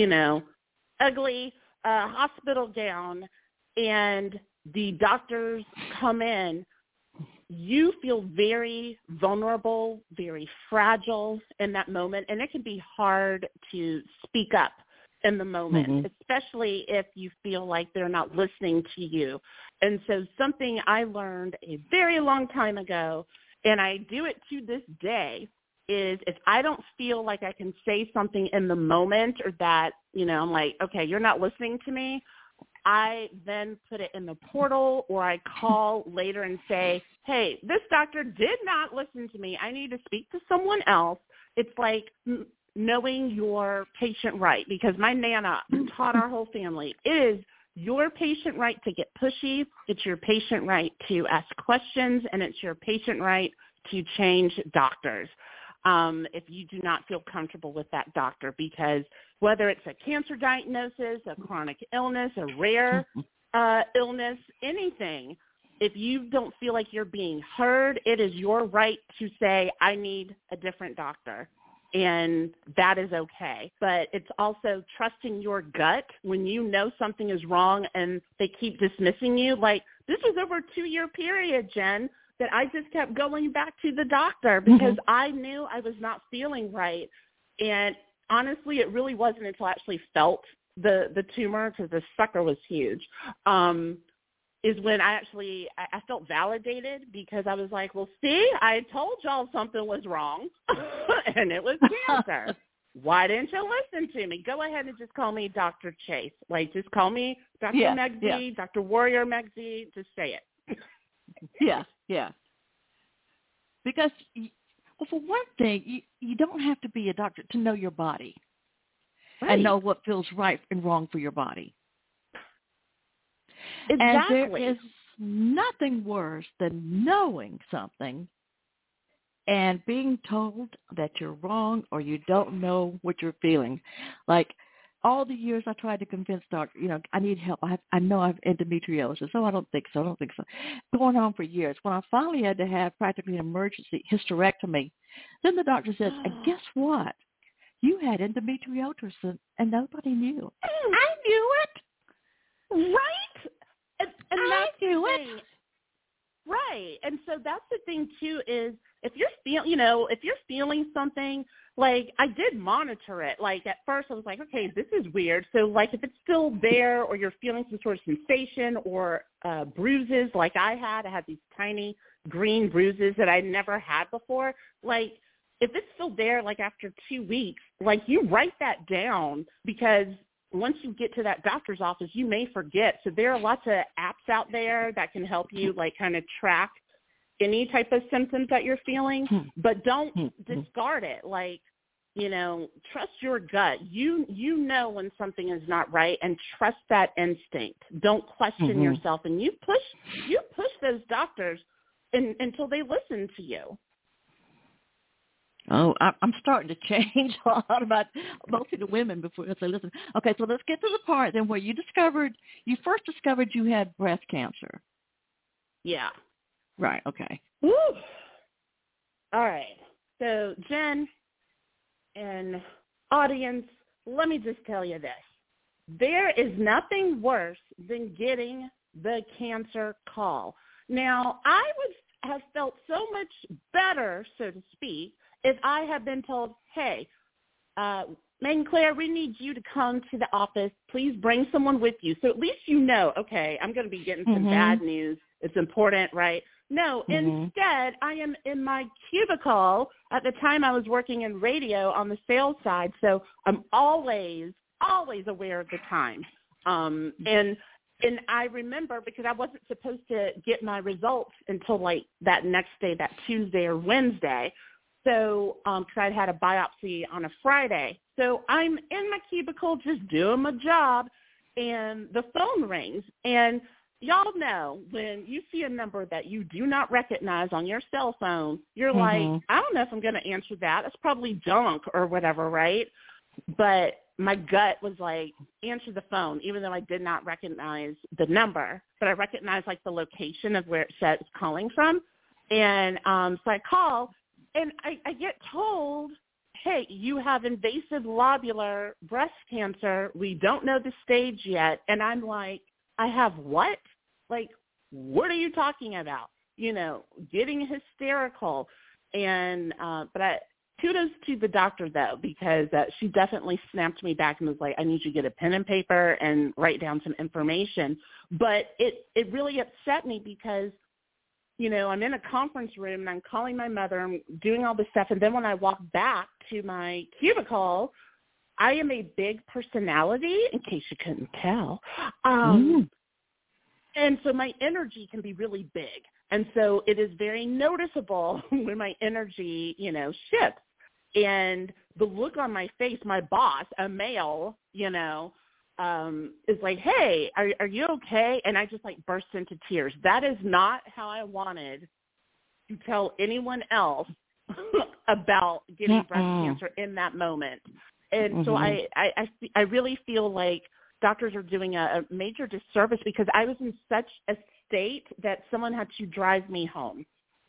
ugly hospital gown, and the doctors come in, you feel very vulnerable, very fragile in that moment, and it can be hard to speak up in the moment, especially if you feel like they're not listening to you. And so something I learned a very long time ago, and I do it to this day, is if I don't feel like I can say something in the moment, or that, I'm like, okay, you're not listening to me, I then put it in the portal, or I call later and say, hey, this doctor did not listen to me. I need to speak to someone else. It's like knowing your patient right, because my Nana taught our whole family, it is your patient right to get pushy. It's your patient right to ask questions, and it's your patient right to change doctors if you do not feel comfortable with that doctor, because whether it's a cancer diagnosis, a chronic illness, a rare illness, anything, if you don't feel like you're being heard, it is your right to say, I need a different doctor. And that is okay. But it's also trusting your gut when you know something is wrong and they keep dismissing you. Like, this was over a 2-year period, Jen, that I just kept going back to the doctor because I knew I was not feeling right. And honestly, it really wasn't until I actually felt the tumor, because the sucker was huge, is when I felt validated, because I was like, well, see, I told y'all something was wrong, and it was cancer. Why didn't you listen to me? Go ahead and just call me Dr. Chase. Like, just call me Dr. Megzi, Dr. Warrior Megzi. Just say it. Yeah. Because, well, for one thing, you don't have to be a doctor to know your body and know what feels right and wrong for your body. Exactly. And there is nothing worse than knowing something and being told that you're wrong or you don't know what you're feeling. Like, all the years I tried to convince doctor, I need help. I know I have endometriosis. Oh, I don't think so. Going on for years. When I finally had to have practically an emergency hysterectomy, then the doctor said, and guess what? You had endometriosis and nobody knew. I knew it. Right? And I knew it. Right. And so that's the thing too, is if you're feeling something, like, I did monitor it. Like, at first I was like, okay, this is weird. So, like, if it's still there, or you're feeling some sort of sensation or bruises like I had these tiny green bruises that I never had before, like, if it's still there, like after 2 weeks, like you write that down, because once you get to that doctor's office, you may forget. So there are lots of apps out there that can help you like kind of track any type of symptoms that you're feeling, but don't discard it. Like, you know, trust your gut. You know when something is not right, and trust that instinct. Don't question yourself. And you push those doctors until they listen to you. Oh, I'm starting to change a lot about mostly the women before I say, listen. Okay, so let's get to the part then where you first discovered you had breast cancer. Yeah. Right, okay. Woo. All right. So, Jen and audience, let me just tell you this. There is nothing worse than getting the cancer call. Now, I would have felt so much better, so to speak, if I had been told, hey, Megan Claire, we need you to come to the office. Please bring someone with you. So at least you know, okay, I'm going to be getting some bad news. It's important, right? No, instead, I am in my cubicle. At the time, I was working in radio on the sales side, so I'm always aware of the time. And I remember, because I wasn't supposed to get my results until like that next day, that Tuesday or Wednesday. So, because I'd had a biopsy on a Friday. So I'm in my cubicle just doing my job, and the phone rings. And y'all know when you see a number that you do not recognize on your cell phone, you're like, I don't know if I'm going to answer that. It's probably junk or whatever, right? But my gut was like, answer the phone, even though I did not recognize the number. But I recognized like the location of where it said it's calling from. And so I call. And I get told, hey, you have invasive lobular breast cancer. We don't know the stage yet. And I'm like, I have what? Like, what are you talking about? You know, getting hysterical. And but kudos to the doctor, though, because she definitely snapped me back and was like, I need you to get a pen and paper and write down some information. But it really upset me because, you know, I'm in a conference room and I'm calling my mother, I'm doing all this stuff. And then when I walk back to my cubicle, I am a big personality, in case you couldn't tell. And so my energy can be really big. And so it is very noticeable when my energy, you know, shifts. And the look on my face, my boss, a male, you know, is like, hey, are you okay? And I just like burst into tears. That is not how I wanted to tell anyone else about getting breast cancer in that moment. And so I really feel like doctors are doing a major disservice, because I was in such a state that someone had to drive me home.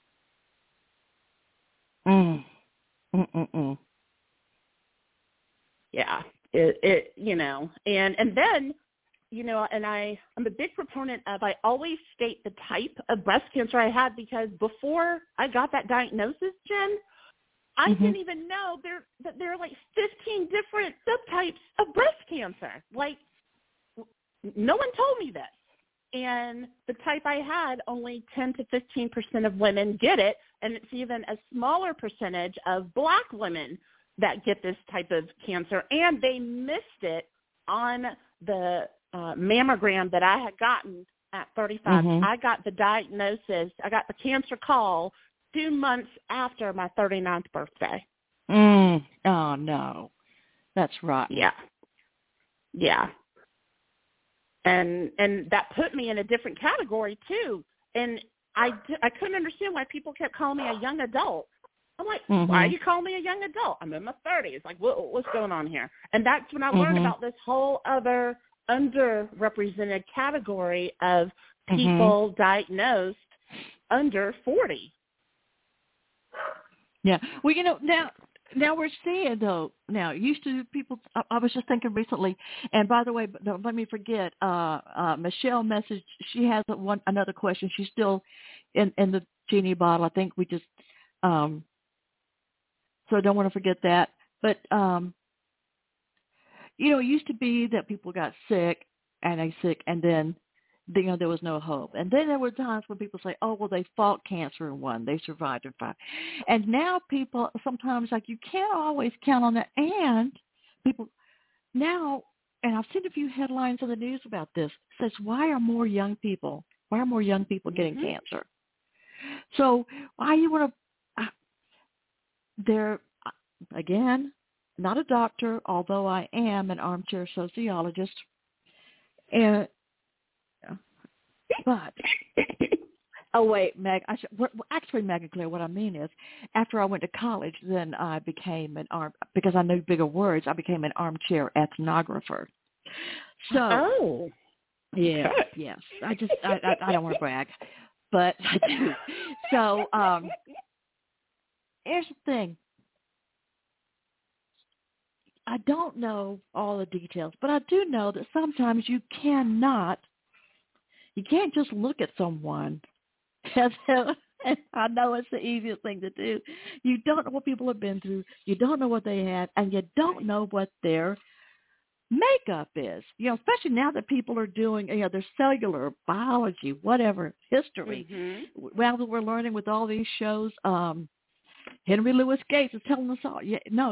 Yeah. It you know, and then, you know, and I'm a big proponent of, I always state the type of breast cancer I had, because before I got that diagnosis, Jen, I didn't even know that there are like 15 different subtypes of breast cancer. Like, no one told me this. And the type I had, only 10 to 15% of women get it, and it's even a smaller percentage of Black women that get this type of cancer, and they missed it on the mammogram that I had gotten at 35. I got the diagnosis, I got the cancer call 2 months after my 39th birthday. Oh, no. That's right. Yeah. And that put me in a different category, too. And I couldn't understand why people kept calling me a young adult. I'm like, why are you calling me a young adult? I'm in my 30s. Like, what's going on here? And that's when I learned about this whole other underrepresented category of people diagnosed under 40. Yeah. Well, you know, now we're seeing, though, now used to people, I was just thinking recently, and by the way, don't let me forget, Michelle messaged, she has another question. She's still in the genie bottle. I think we just, so I don't want to forget that. But, you know, it used to be that people got sick, and then there was no hope. And then there were times when people say, oh, well, they fought cancer and won. They survived and fought. And now people sometimes, like, you can't always count on that. And people now, and I've seen a few headlines in the news about this, says, why are more young people getting cancer? So why you want to, they're, again, not a doctor, although I am an armchair sociologist. And but oh wait, Meg. Actually, Meg and Claire, what I mean is, after I went to college, then I became because I knew bigger words. I became an armchair ethnographer. So, yeah, yes. I don't want to brag, but I do. So, here's the thing. I don't know all the details, but I do know that sometimes you can't just look at someone. And I know it's the easiest thing to do. You don't know what people have been through. You don't know what they had, and you don't know what their makeup is. Especially now that people are doing, their cellular biology, whatever, history. Mm-hmm. Well, we're learning with all these shows. Henry Louis Gates is telling us all.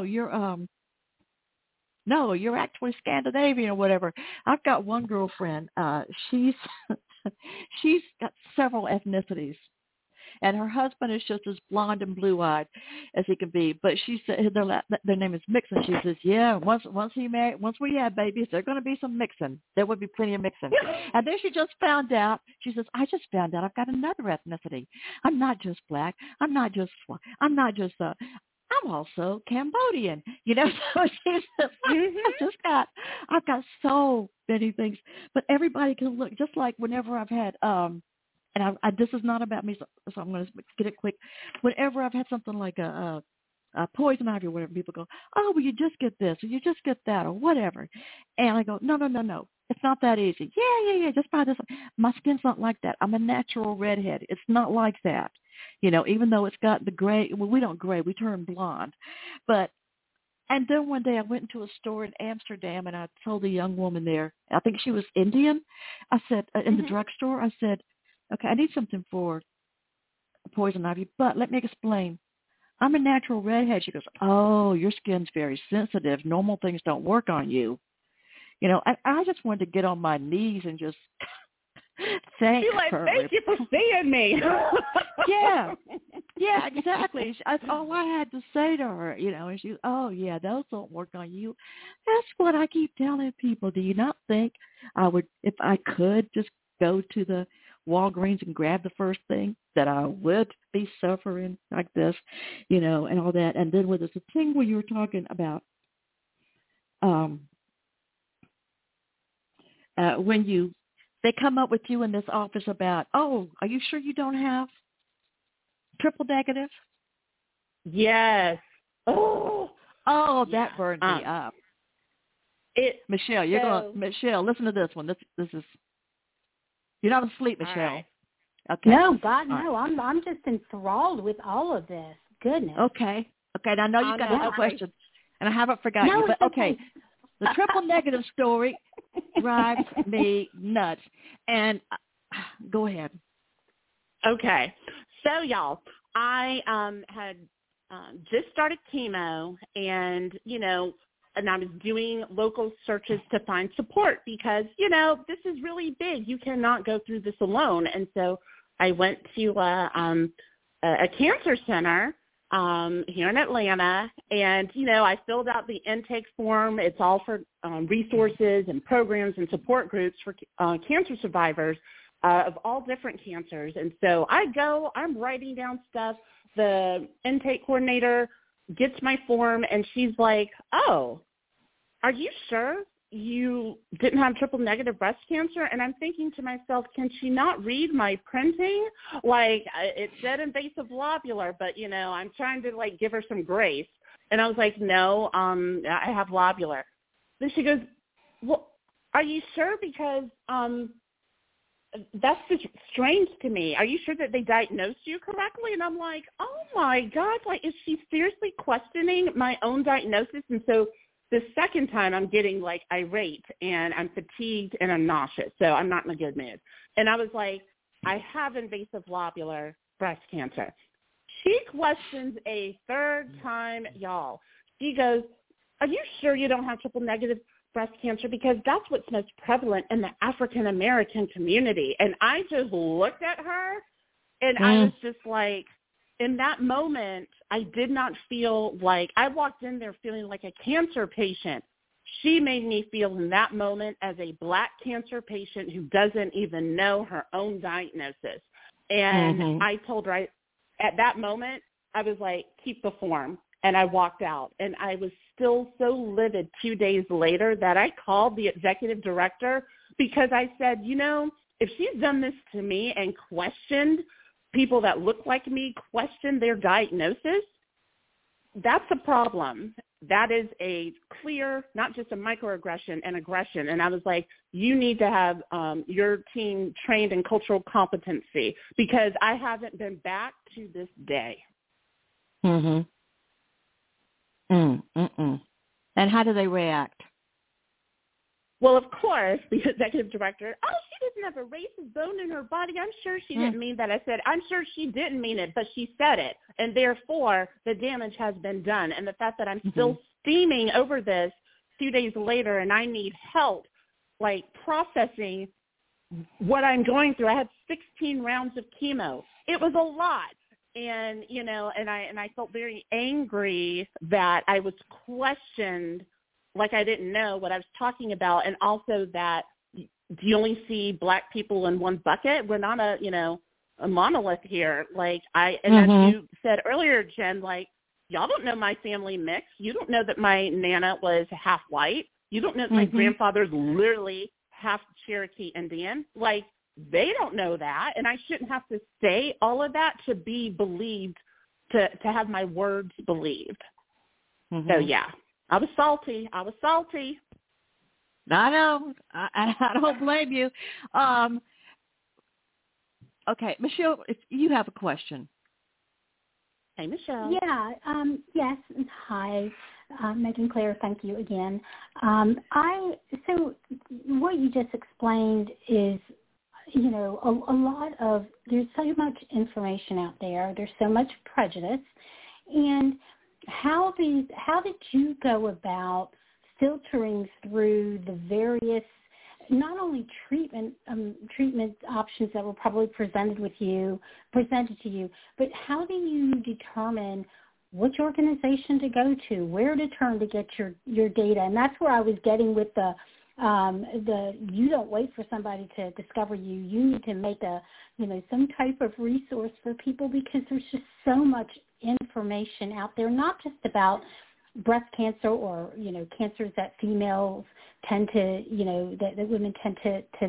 No, you're actually Scandinavian or whatever. I've got one girlfriend. She's got several ethnicities, and her husband is just as blonde and blue-eyed as he can be. But she said their name is mixing. She says, yeah, once we have babies, there's going to be some mixing. There would be plenty of mixing. And then she just found out. She says, I just found out I've got another ethnicity. I'm not just black. I'm also Cambodian, so she's just, I've got so many things, but everybody can look, just like whenever I've had, and this is not about me, so I'm going to get it quick. Whenever I've had something like a poison ivy or whatever, people go, oh, well, you just get this, or you just get that, or whatever. And I go, no. It's not that easy. Yeah. Just buy this. My skin's not like that. I'm a natural redhead. It's not like that. Even though it's got the gray, well, we don't gray, we turn blonde. And then one day I went into a store in Amsterdam and I told the young woman there, I think she was Indian. I said, in the drugstore, I said, okay, I need something for poison ivy, but let me explain. I'm a natural redhead. She goes, oh, your skin's very sensitive. Normal things don't work on you. I just wanted to get on my knees and just thank her. Thank you for seeing me. Yeah, exactly. That's all I had to say to her, and she, oh, yeah, those don't work on you. That's what I keep telling people. Do you not think I would, if I could, just go to the Walgreens and grab the first thing, that I would be suffering like this, and all that. And then with the thing where you were talking about when they come up with you in this office about, oh, are you sure you don't have triple negative? Yes. That burned me up. Michelle, Michelle, listen to this one. This is, you're not asleep, Michelle. Right. Okay. No, God, no. Right. I'm just enthralled with all of this. Goodness. Okay. And I know you've got another question, and I haven't forgotten you, but okay. The triple negative story drives me nuts. And go ahead. Okay. So, y'all, I had just started chemo, and, and I was doing local searches to find support because, this is really big. You cannot go through this alone. And so I went to a cancer center here in Atlanta, and, I filled out the intake form. It's all for resources and programs and support groups for cancer survivors of all different cancers. And so I'm writing down stuff. The intake coordinator gets my form, and she's like, oh, are you sure you didn't have triple negative breast cancer? And I'm thinking to myself, can she not read my printing? Like, it said invasive lobular, but, I'm trying to, give her some grace. And I was like, no, I have lobular. Then she goes, well, are you sure? Because that's just strange to me. Are you sure that they diagnosed you correctly? And I'm like, oh, my God, is she seriously questioning my own diagnosis? And so The second time I'm getting like irate and I'm fatigued and I'm nauseous. So I'm not in a good mood. And I was like, I have invasive lobular breast cancer. She questions a third time, y'all. She goes, are you sure you don't have triple negative breast cancer? Because that's what's most prevalent in the African American community. And I just looked at her and I was just like, in that moment, I did not feel like, I walked in there feeling like a cancer patient. She made me feel in that moment as a Black cancer patient who doesn't even know her own diagnosis. And I told her, at that moment, I was like, keep the form. And I walked out. And I was still so livid 2 days later that I called the executive director because I said, you know, if she's done this to me and questioned people that look like me, questioned their diagnosis, that's a problem. That is a clear, not just a microaggression, an aggression. And I was like, you need to have your team trained in cultural competency because I haven't been back to this day. And how do they react? Well, of course, the executive director, she doesn't have a racist bone in her body. I'm sure she didn't mean that. I said, I'm sure she didn't mean it, but she said it. And therefore, the damage has been done. And the fact that I'm still steaming over this 2 days later and I need help, like processing what I'm going through. I had 16 rounds of chemo. It was a lot. And, you know, and I felt very angry that I was questioned like I didn't know what I was talking about, and also that do you only see Black people in one bucket? We're not a monolith here. Like as you said earlier, Jen, like y'all don't know my family mix. You don't know that my Nana was half white. You don't know that my grandfather's literally half Cherokee Indian. Like they don't know that, and I shouldn't have to say all of that to be believed, to have my words believed. So yeah. I was salty. I know. I don't blame you. Okay, Michelle, if you have a question. Hey, Michelle. Yeah. Yes. Hi, Megan Claire. Thank you again. So what you just explained is, you know, a lot of, there's so much information out there. There's so much prejudice, and how did you go about filtering through the various, not only treatment options that were probably presented to you, but how do you determine which organization to go to, where to turn to get your data? And that's where I was getting with the you don't wait for somebody to discover you. You need to make some type of resource for people, because there's just so much information out there, not just about breast cancer or, you know, cancers that females tend to, you know, that women tend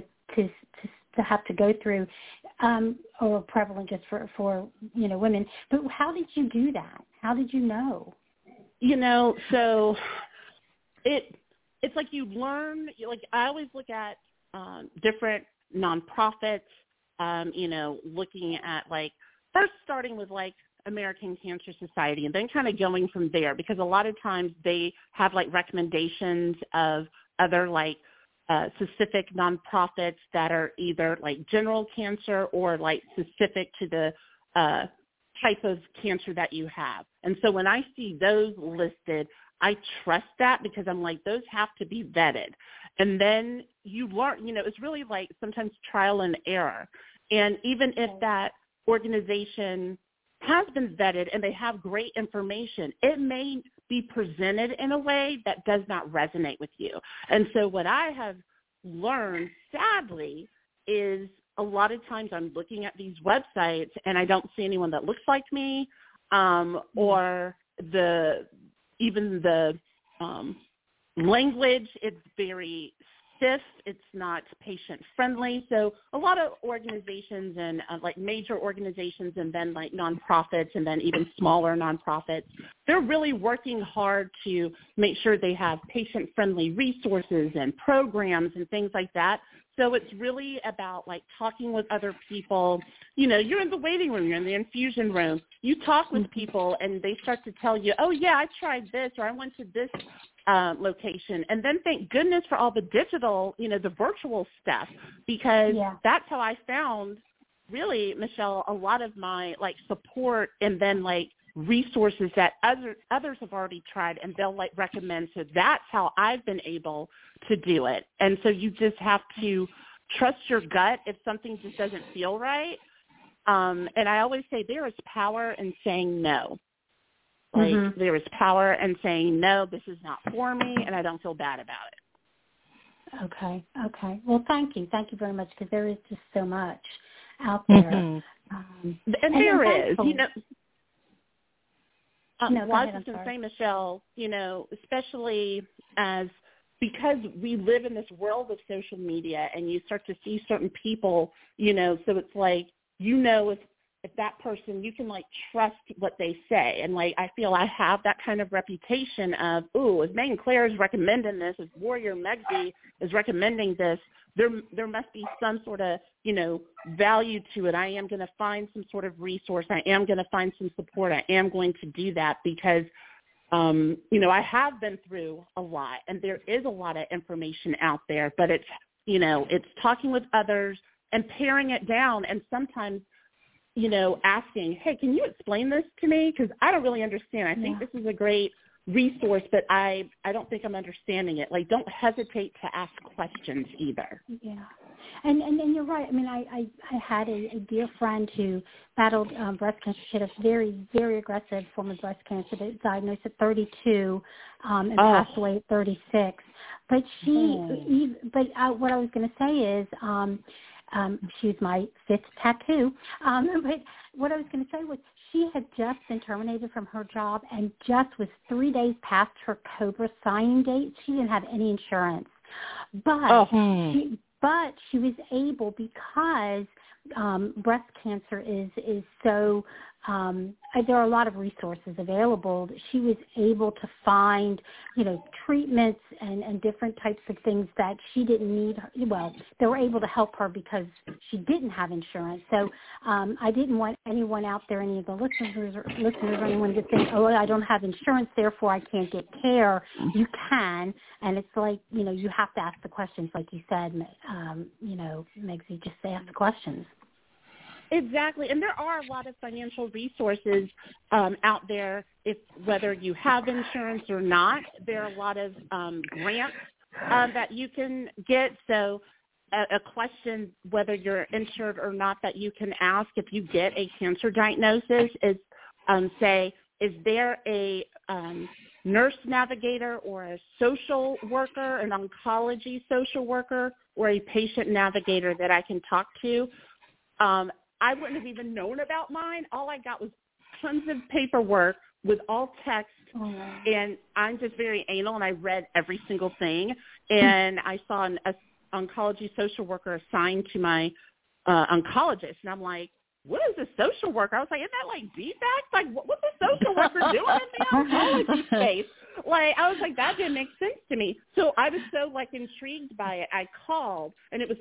to have to go through, or prevalent just for, you know, women. But how did you do that? How did you know? You know, so it's like you learn, like I always look at different nonprofits, you know, looking at like first starting with like American Cancer Society and then kind of going from there, because a lot of times they have like recommendations of other like specific nonprofits that are either like general cancer or like specific to the type of cancer that you have. And so when I see those listed, I trust that, because I'm like, those have to be vetted. And then you learn, you know, it's really like sometimes trial and error. And even if that organization has been vetted and they have great information, it may be presented in a way that does not resonate with you. And so what I have learned, sadly, is a lot of times I'm looking at these websites and I don't see anyone that looks like me, or even the language, it's very stiff. It's not patient friendly. So a lot of organizations and like major organizations and then like nonprofits and then even smaller nonprofits, they're really working hard to make sure they have patient friendly resources and programs and things like that. So it's really about like talking with other people. You know, you're in the waiting room, you're in the infusion room. You talk with people and they start to tell you, oh, yeah, I tried this or I went to this location. And then thank goodness for all the digital, you know, the virtual stuff, because that's how I found really, Michelle, a lot of my like support and then like resources that others have already tried and they'll like recommend. So that's how I've been able to do it. And so you just have to trust your gut if something just doesn't feel right. And I always say there is power in saying no. Like there is power in saying, no, this is not for me and I don't feel bad about it. Okay. Well, thank you. Thank you very much, because there is just so much out there. And there is, you know. I was just going to say, Michelle, you know, especially because we live in this world of social media and you start to see certain people, you know, so it's like, you know, if that person, you can like trust what they say. And like, I feel I have that kind of reputation of, ooh, if Megan Claire is recommending this, if Warrior Megsy is recommending this, there must be some sort of, you know, value to it. I am going to find some sort of resource. I am going to find some support. I am going to do that because, you know, I have been through a lot and there is a lot of information out there, but it's, you know, it's talking with others and paring it down and sometimes, you know, asking, hey, can you explain this to me? Because I don't really understand. I think this is a great resource, but I don't think I'm understanding it. Like, don't hesitate to ask questions either. Yeah. And you're right. I mean, I had a dear friend who battled breast cancer. She had a very, very aggressive form of breast cancer that was diagnosed at 32 and passed away at 36. But what I was going to say is, she was my fifth tattoo. But what I was going to say was she had just been terminated from her job and just was 3 days past her COBRA signing date. She didn't have any insurance. But she was able, because breast cancer is so, there are a lot of resources available. She was able to find, you know, treatments and different types of things that she didn't need. Well, they were able to help her because she didn't have insurance. So I didn't want anyone out there, any of the listeners or anyone to think, oh, I don't have insurance, therefore I can't get care. You can, and it's like, you know, you have to ask the questions, like you said, you know, Megsy, just ask the questions. Exactly, and there are a lot of financial resources out there. If whether you have insurance or not, there are a lot of grants that you can get. So a question, whether you're insured or not, that you can ask if you get a cancer diagnosis is, say, is there a nurse navigator or a social worker, an oncology social worker, or a patient navigator that I can talk to? I wouldn't have even known about mine. All I got was tons of paperwork with all text, and I'm just very anal, and I read every single thing. And I saw an oncology social worker assigned to my oncologist, and I'm like, what is a social worker? I was like, isn't that like DFACS? Like, what's a social worker doing in the oncology space? Like, I was like, that didn't make sense to me. So I was so like intrigued by it. I called, and it was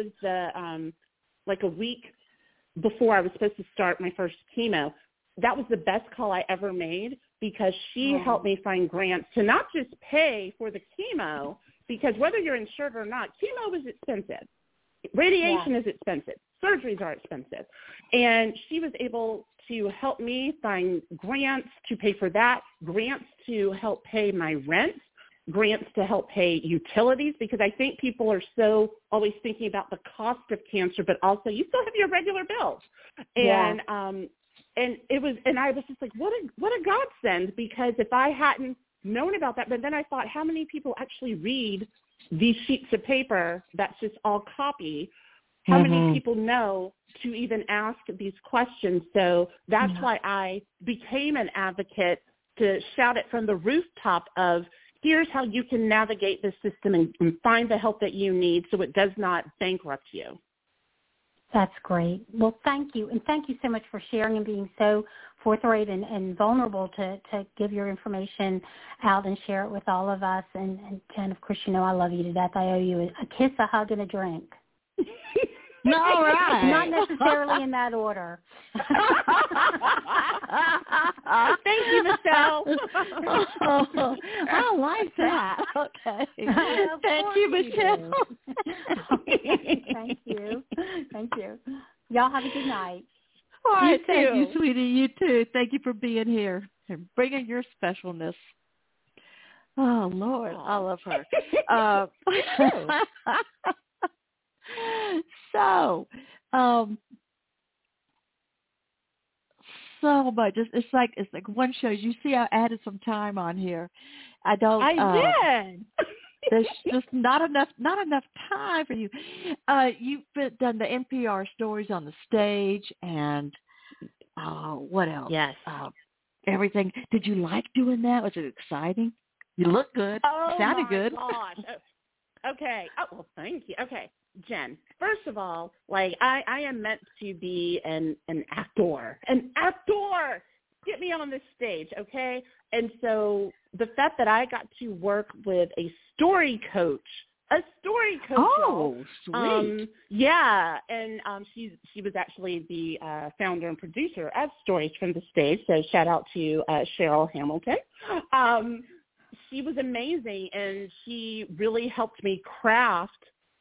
like a week before I was supposed to start my first chemo. That was the best call I ever made, because she helped me find grants to not just pay for the chemo, because whether you're insured or not, chemo is expensive. Radiation is expensive. Surgeries are expensive. And she was able to help me find grants to pay for that, grants to help pay my rent, grants to help pay utilities, because I think people are so always thinking about the cost of cancer, but also you still have your regular bills. And and I was just like, what a godsend, because if I hadn't known about that, but then I thought, how many people actually read these sheets of paper that's just all copy? How many people know to even ask these questions? So that's why I became an advocate, to shout it from the rooftop of, here's how you can navigate the system and find the help that you need so it does not bankrupt you. That's great. Well, thank you. And thank you so much for sharing and being so forthright and vulnerable to give your information out and share it with all of us. And Jen, of course, you know I love you to death. I owe you a kiss, a hug, and a drink. All right. Not necessarily in that order. Thank you, Michelle. I like that. Okay. Thank you, Michelle. Thank you. Thank you. Y'all have a good night. All right. Thank you, too. sweetie. You too. Thank you for being here and bringing your specialness. Oh, Lord. I love her. So much. It's like one show. You see, I added some time on here. I did. There's just not enough time for you. You've done the NPR stories on the stage, and what else? Yes. Everything. Did you like doing that? Was it exciting? You look good. Oh, Sounded my good. gosh. Okay. Oh, well, thank you. Okay, Jen, first of all, like, I am meant to be an actor. An actor! Get me on this stage, okay? And so the fact that I got to work with a story coach. Oh, sweet. Yeah, and she was actually the founder and producer of Stories from the Stage, so shout out to Cheryl Hamilton. She was amazing, and she really helped me craft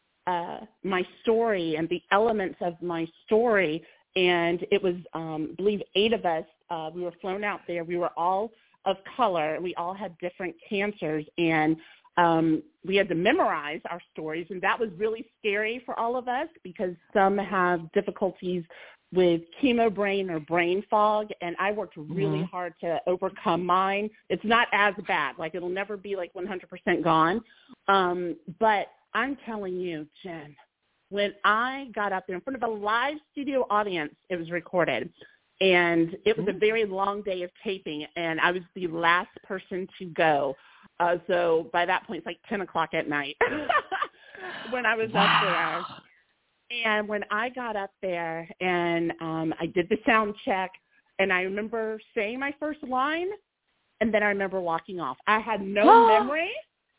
my story and the elements of my story. And it was, I believe, 8 of us. We were flown out there. We were all of color. We all had different cancers, and we had to memorize our stories. And that was really scary for all of us because some have difficulties with chemo brain or brain fog, and I worked really hard to overcome mine. It's not as bad. Like, it'll never be like 100% gone. But I'm telling you, Jen, when I got up there in front of a live studio audience, it was recorded, and it was a very long day of taping, and I was the last person to go. So by that point, it's like 10 o'clock at night when I was up there. And when I got up there and I did the sound check, and I remember saying my first line, and then I remember walking off. I had no memory,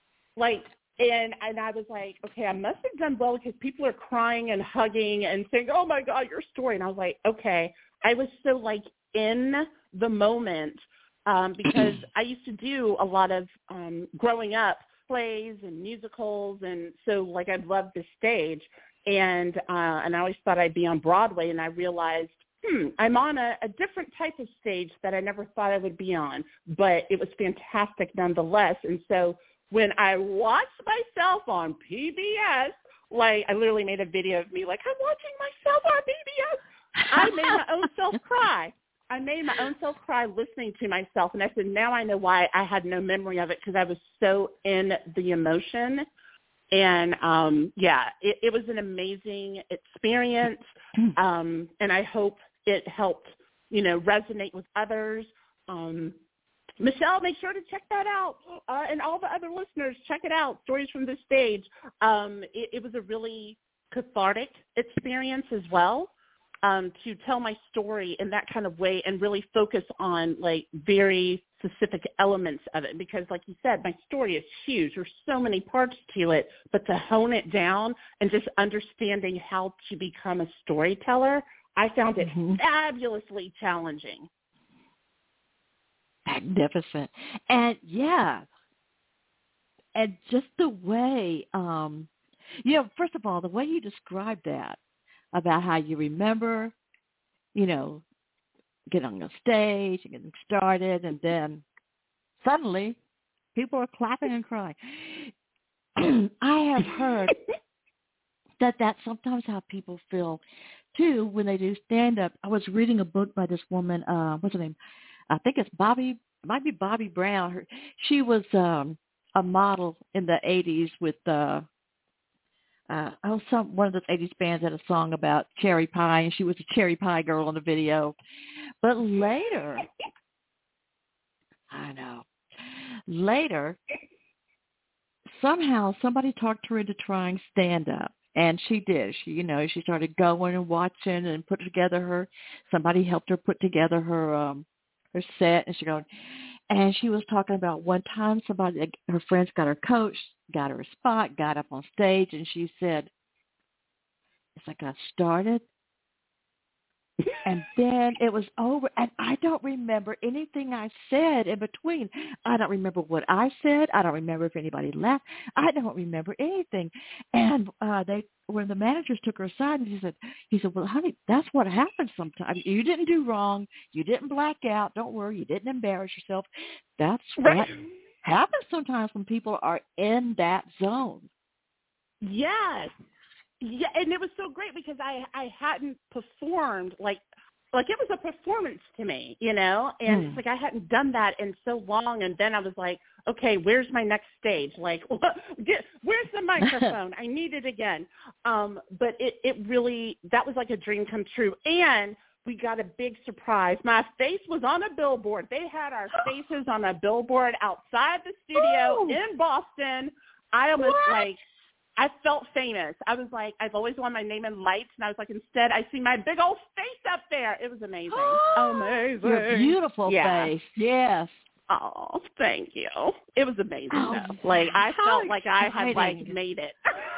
and I was like, okay, I must have done well because people are crying and hugging and saying, oh, my God, your story. And I was like, okay. I was so, like, in the moment because I used to do a lot of growing up plays and musicals, and so, like, I loved the stage. And I always thought I'd be on Broadway, and I realized, I'm on a different type of stage that I never thought I would be on, but it was fantastic nonetheless. And so when I watched myself on PBS, like, I literally made a video of me, like, I'm watching myself on PBS. I made my own self cry. I made my own self cry listening to myself, and I said, now I know why I had no memory of it, because I was so in the emotion. And, it was an amazing experience, and I hope it helped, resonate with others. Michelle, make sure to check that out, and all the other listeners, check it out, Stories from the Stage. It was a really cathartic experience as well, to tell my story in that kind of way and really focus on, like, very specific elements of it, because, like you said, my story is huge. There's so many parts to it, but to hone it down and just understanding how to become a storyteller, I found it fabulously challenging. Magnificent. And and just the way, first of all, the way you described that, about how you remember, get on the stage and getting started, and then suddenly people are clapping and crying. I have heard that that's sometimes how people feel too when they do stand up. I was reading a book by this woman, what's her name? I think it's Bobby, it might be Bobby Brown. She was a model in the 80s with one of those 80s bands had a song about cherry pie, and she was a cherry pie girl in the video. But later, somehow somebody talked her into trying stand-up, and she did. She started going and watching and put together somebody helped her put together her set, and she was talking about one time her friends got her coach, got her a spot, got up on stage, and she said, it's like I started, and then it was over, and I don't remember anything I said in between. I don't remember what I said. I don't remember if anybody laughed. I don't remember anything. And when the managers took her aside, and he said, well, honey, that's what happens sometimes. You didn't do wrong. You didn't black out. Don't worry. You didn't embarrass yourself. That's what happens sometimes when people are in that zone. Yes. Yeah, and it was so great because I hadn't performed like it was a performance to me, you know, and it's like I hadn't done that in so long, and then I was like, okay, where's my next stage? Like, where's the microphone? I need it again. But it really, that was like a dream come true, and we got a big surprise. My face was on a billboard. They had our faces on a billboard outside the studio in Boston. I almost I felt famous. I was like, I've always wanted my name in lights, and I was like, instead, I see my big old face up there. It was amazing. Amazing. Your beautiful face. Yes. Oh, thank you. It was amazing, though. Like, I felt like I had, made it.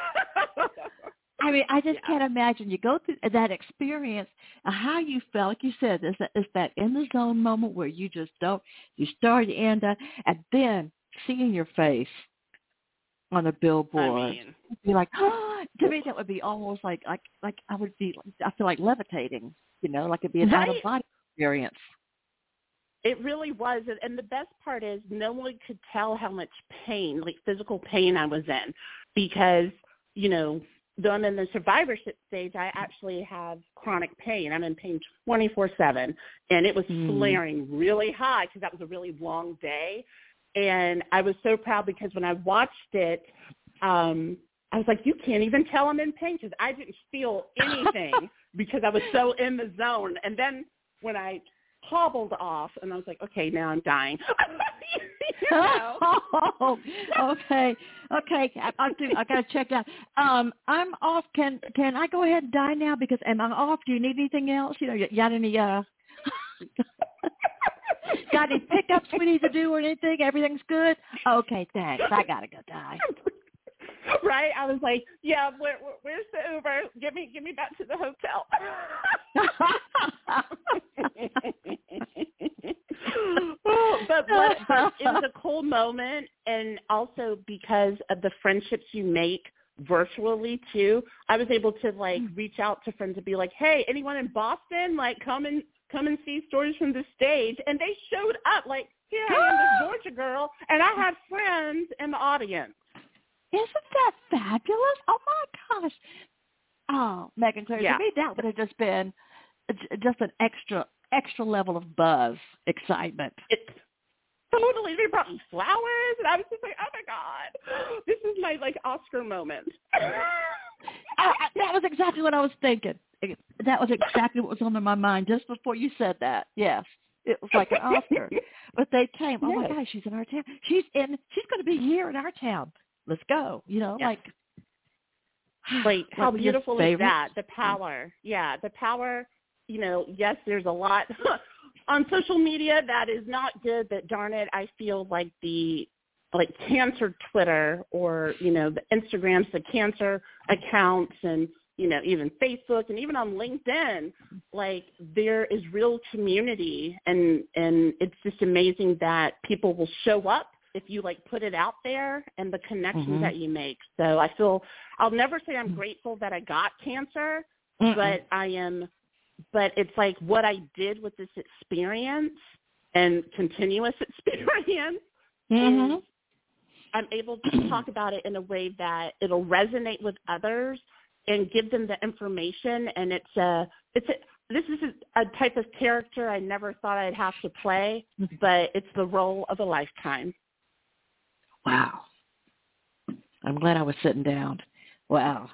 I mean, I just can't imagine. You go through that experience, how you felt, like you said, it's that in the zone moment where you just don't, you start, you end up, and then seeing your face on a billboard. Be like, to me that would be almost like I would be, I feel like levitating, you know, like it'd be an out-of-body experience. It really was, and the best part is no one could tell how much pain, like physical pain I was in, because, you know, though I'm in the survivorship stage, I actually have chronic pain. I'm in pain 24/7, and it was flaring really high because that was a really long day. And I was so proud because when I watched it, I was like, you can't even tell I'm in pain because I didn't feel anything because I was so in the zone. And then when I hobbled off, and I was like, okay, now I'm dying. You know? Okay. I got to check out. I'm off. Can I go ahead and die now? Because am I off? Do you need anything else? You know, you got any got any pickups we need to do or anything? Everything's good? Okay, thanks. I got to go die. Right? I was like, yeah, where's the Uber? Get me back to the hotel. But it was a cool moment, and also because of the friendships you make virtually too, I was able to reach out to friends and be like, hey, anyone in Boston, come and see Stories from the Stage. And they showed up like, here I am, this Georgia girl, and I had friends in the audience. Isn't that fabulous? Oh, my gosh. Oh, Megan Claire, to me that would have just been just an extra level of buzz, excitement. Totally. They brought me flowers, and I was just like, oh, my God. This is my, Oscar moment. That was exactly what I was thinking. That was exactly what was on my mind just before you said that. Yes. It was like an Oscar. But they came. Oh, my gosh, she's in our town. She's going to be here in our town. Let's go. You know, how beautiful is that? The power. Yeah, the power. You know, yes, there's a lot on social media that is not good, but darn it, I feel like the cancer Twitter or, you know, the Instagrams, the cancer accounts, and, you know, even Facebook and even on LinkedIn, there is real community, and it's just amazing that people will show up if you put it out there, and the connections that you make. So I'll never say I'm grateful that I got cancer, but but it's what I did with this experience and continuous experience. And I'm able to talk about it in a way that it'll resonate with others and give them the information. And this is a type of character I never thought I'd have to play, but it's the role of a lifetime. Wow. I'm glad I was sitting down. Wow.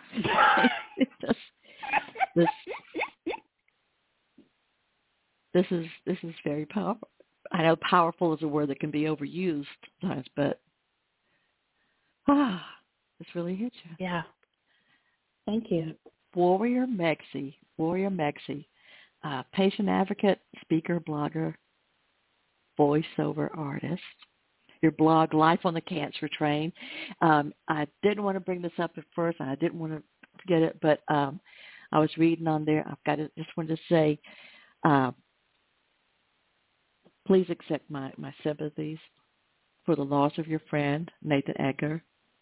This is very powerful. I know powerful is a word that can be overused sometimes, but this really hit you. Yeah. Thank you. Warrior Mexie, patient advocate, speaker, blogger, voiceover artist. Your blog, Life on the Cancer Train. I didn't want to bring this up at first, and I didn't want to forget it, but I was reading on there. Just wanted to say, please accept my sympathies for the loss of your friend, Nathan Edgar.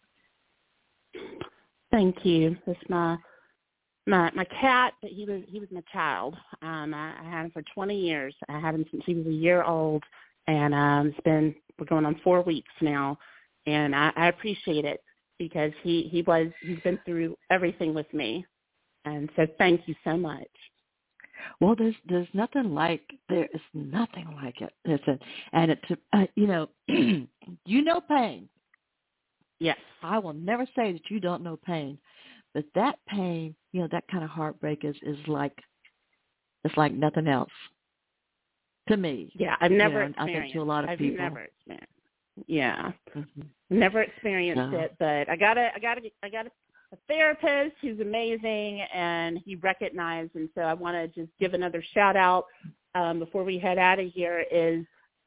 Thank you. It's my cat, but he was my child. I had him for 20 years. I had him since he was a year old, and we're going on 4 weeks now, and I appreciate it because he's been through everything with me, and so thank you so much. Well, there's nothing like it. Listen, and it's you know pain. Yes. I will never say that you don't know pain, but that pain, that kind of heartbreak is like, it's like nothing else to me. Yeah, I've never experienced. I think to a lot of people. I've never experienced. Yeah, mm-hmm. Never experienced it, but I got a therapist who's amazing, and he recognized, and so I want to just give another shout out before we head out of here is,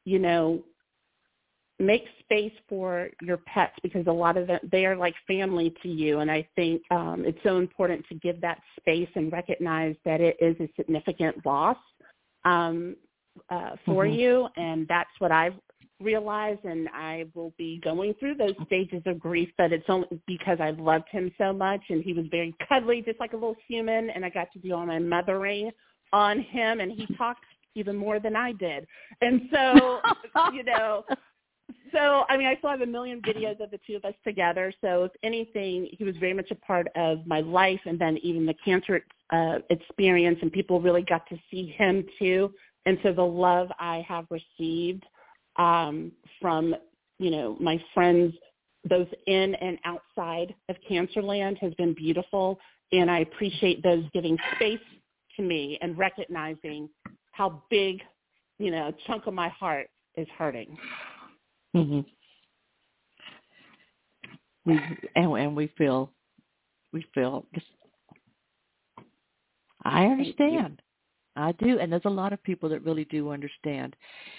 make space for your pets because a lot of them, they are like family to you. And I think it's so important to give that space and recognize that it is a significant loss for you. And that's what I've realized. And I will be going through those stages of grief, but it's only because I loved him so much. And he was very cuddly, just like a little human. And I got to do all my mothering on him. And he talked even more than I did. And so, So, I still have a million videos of the two of us together. So, if anything, he was very much a part of my life, and then even the cancer experience, and people really got to see him too. And so the love I have received from, my friends, those in and outside of Cancerland has been beautiful. And I appreciate those giving space to me and recognizing how big, a chunk of my heart is hurting. Mm-hmm. We feel. I understand. I do, and there's a lot of people that really do understand.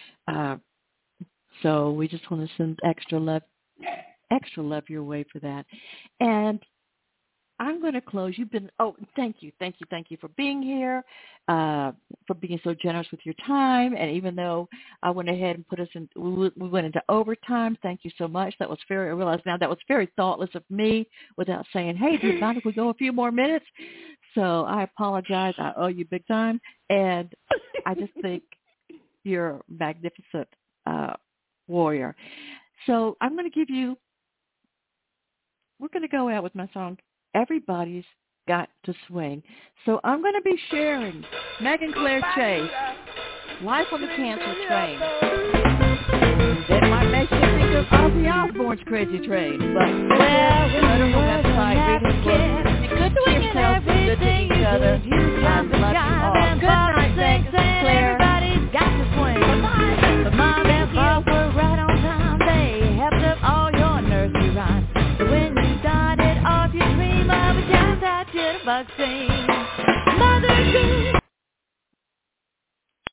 So we just want to send extra love your way for that. And I'm going to close. Thank you for being here, for being so generous with your time. And even though I went ahead and we went into overtime, thank you so much. I realize now that was very thoughtless of me without saying, hey, do you mind if we go a few more minutes? So I apologize. I owe you big time. And I just think you're a magnificent warrior. So we're going to go out with my song, Everybody's Got to Swing. So I'm going to be sharing Megan Claire Chase, Life on the Cancer Train. That might make you think of Ozzy Osbourne's Crazy Train, but go to her website, read his book. Be good to yourself, be good to each other. I love you all. Good night, thanks, Claire. Everybody's got to swing. But Mom and Pop were right on time. They helped up all your nursery rhymes. So when you started off, you dream of a jazz out jitterbug scene.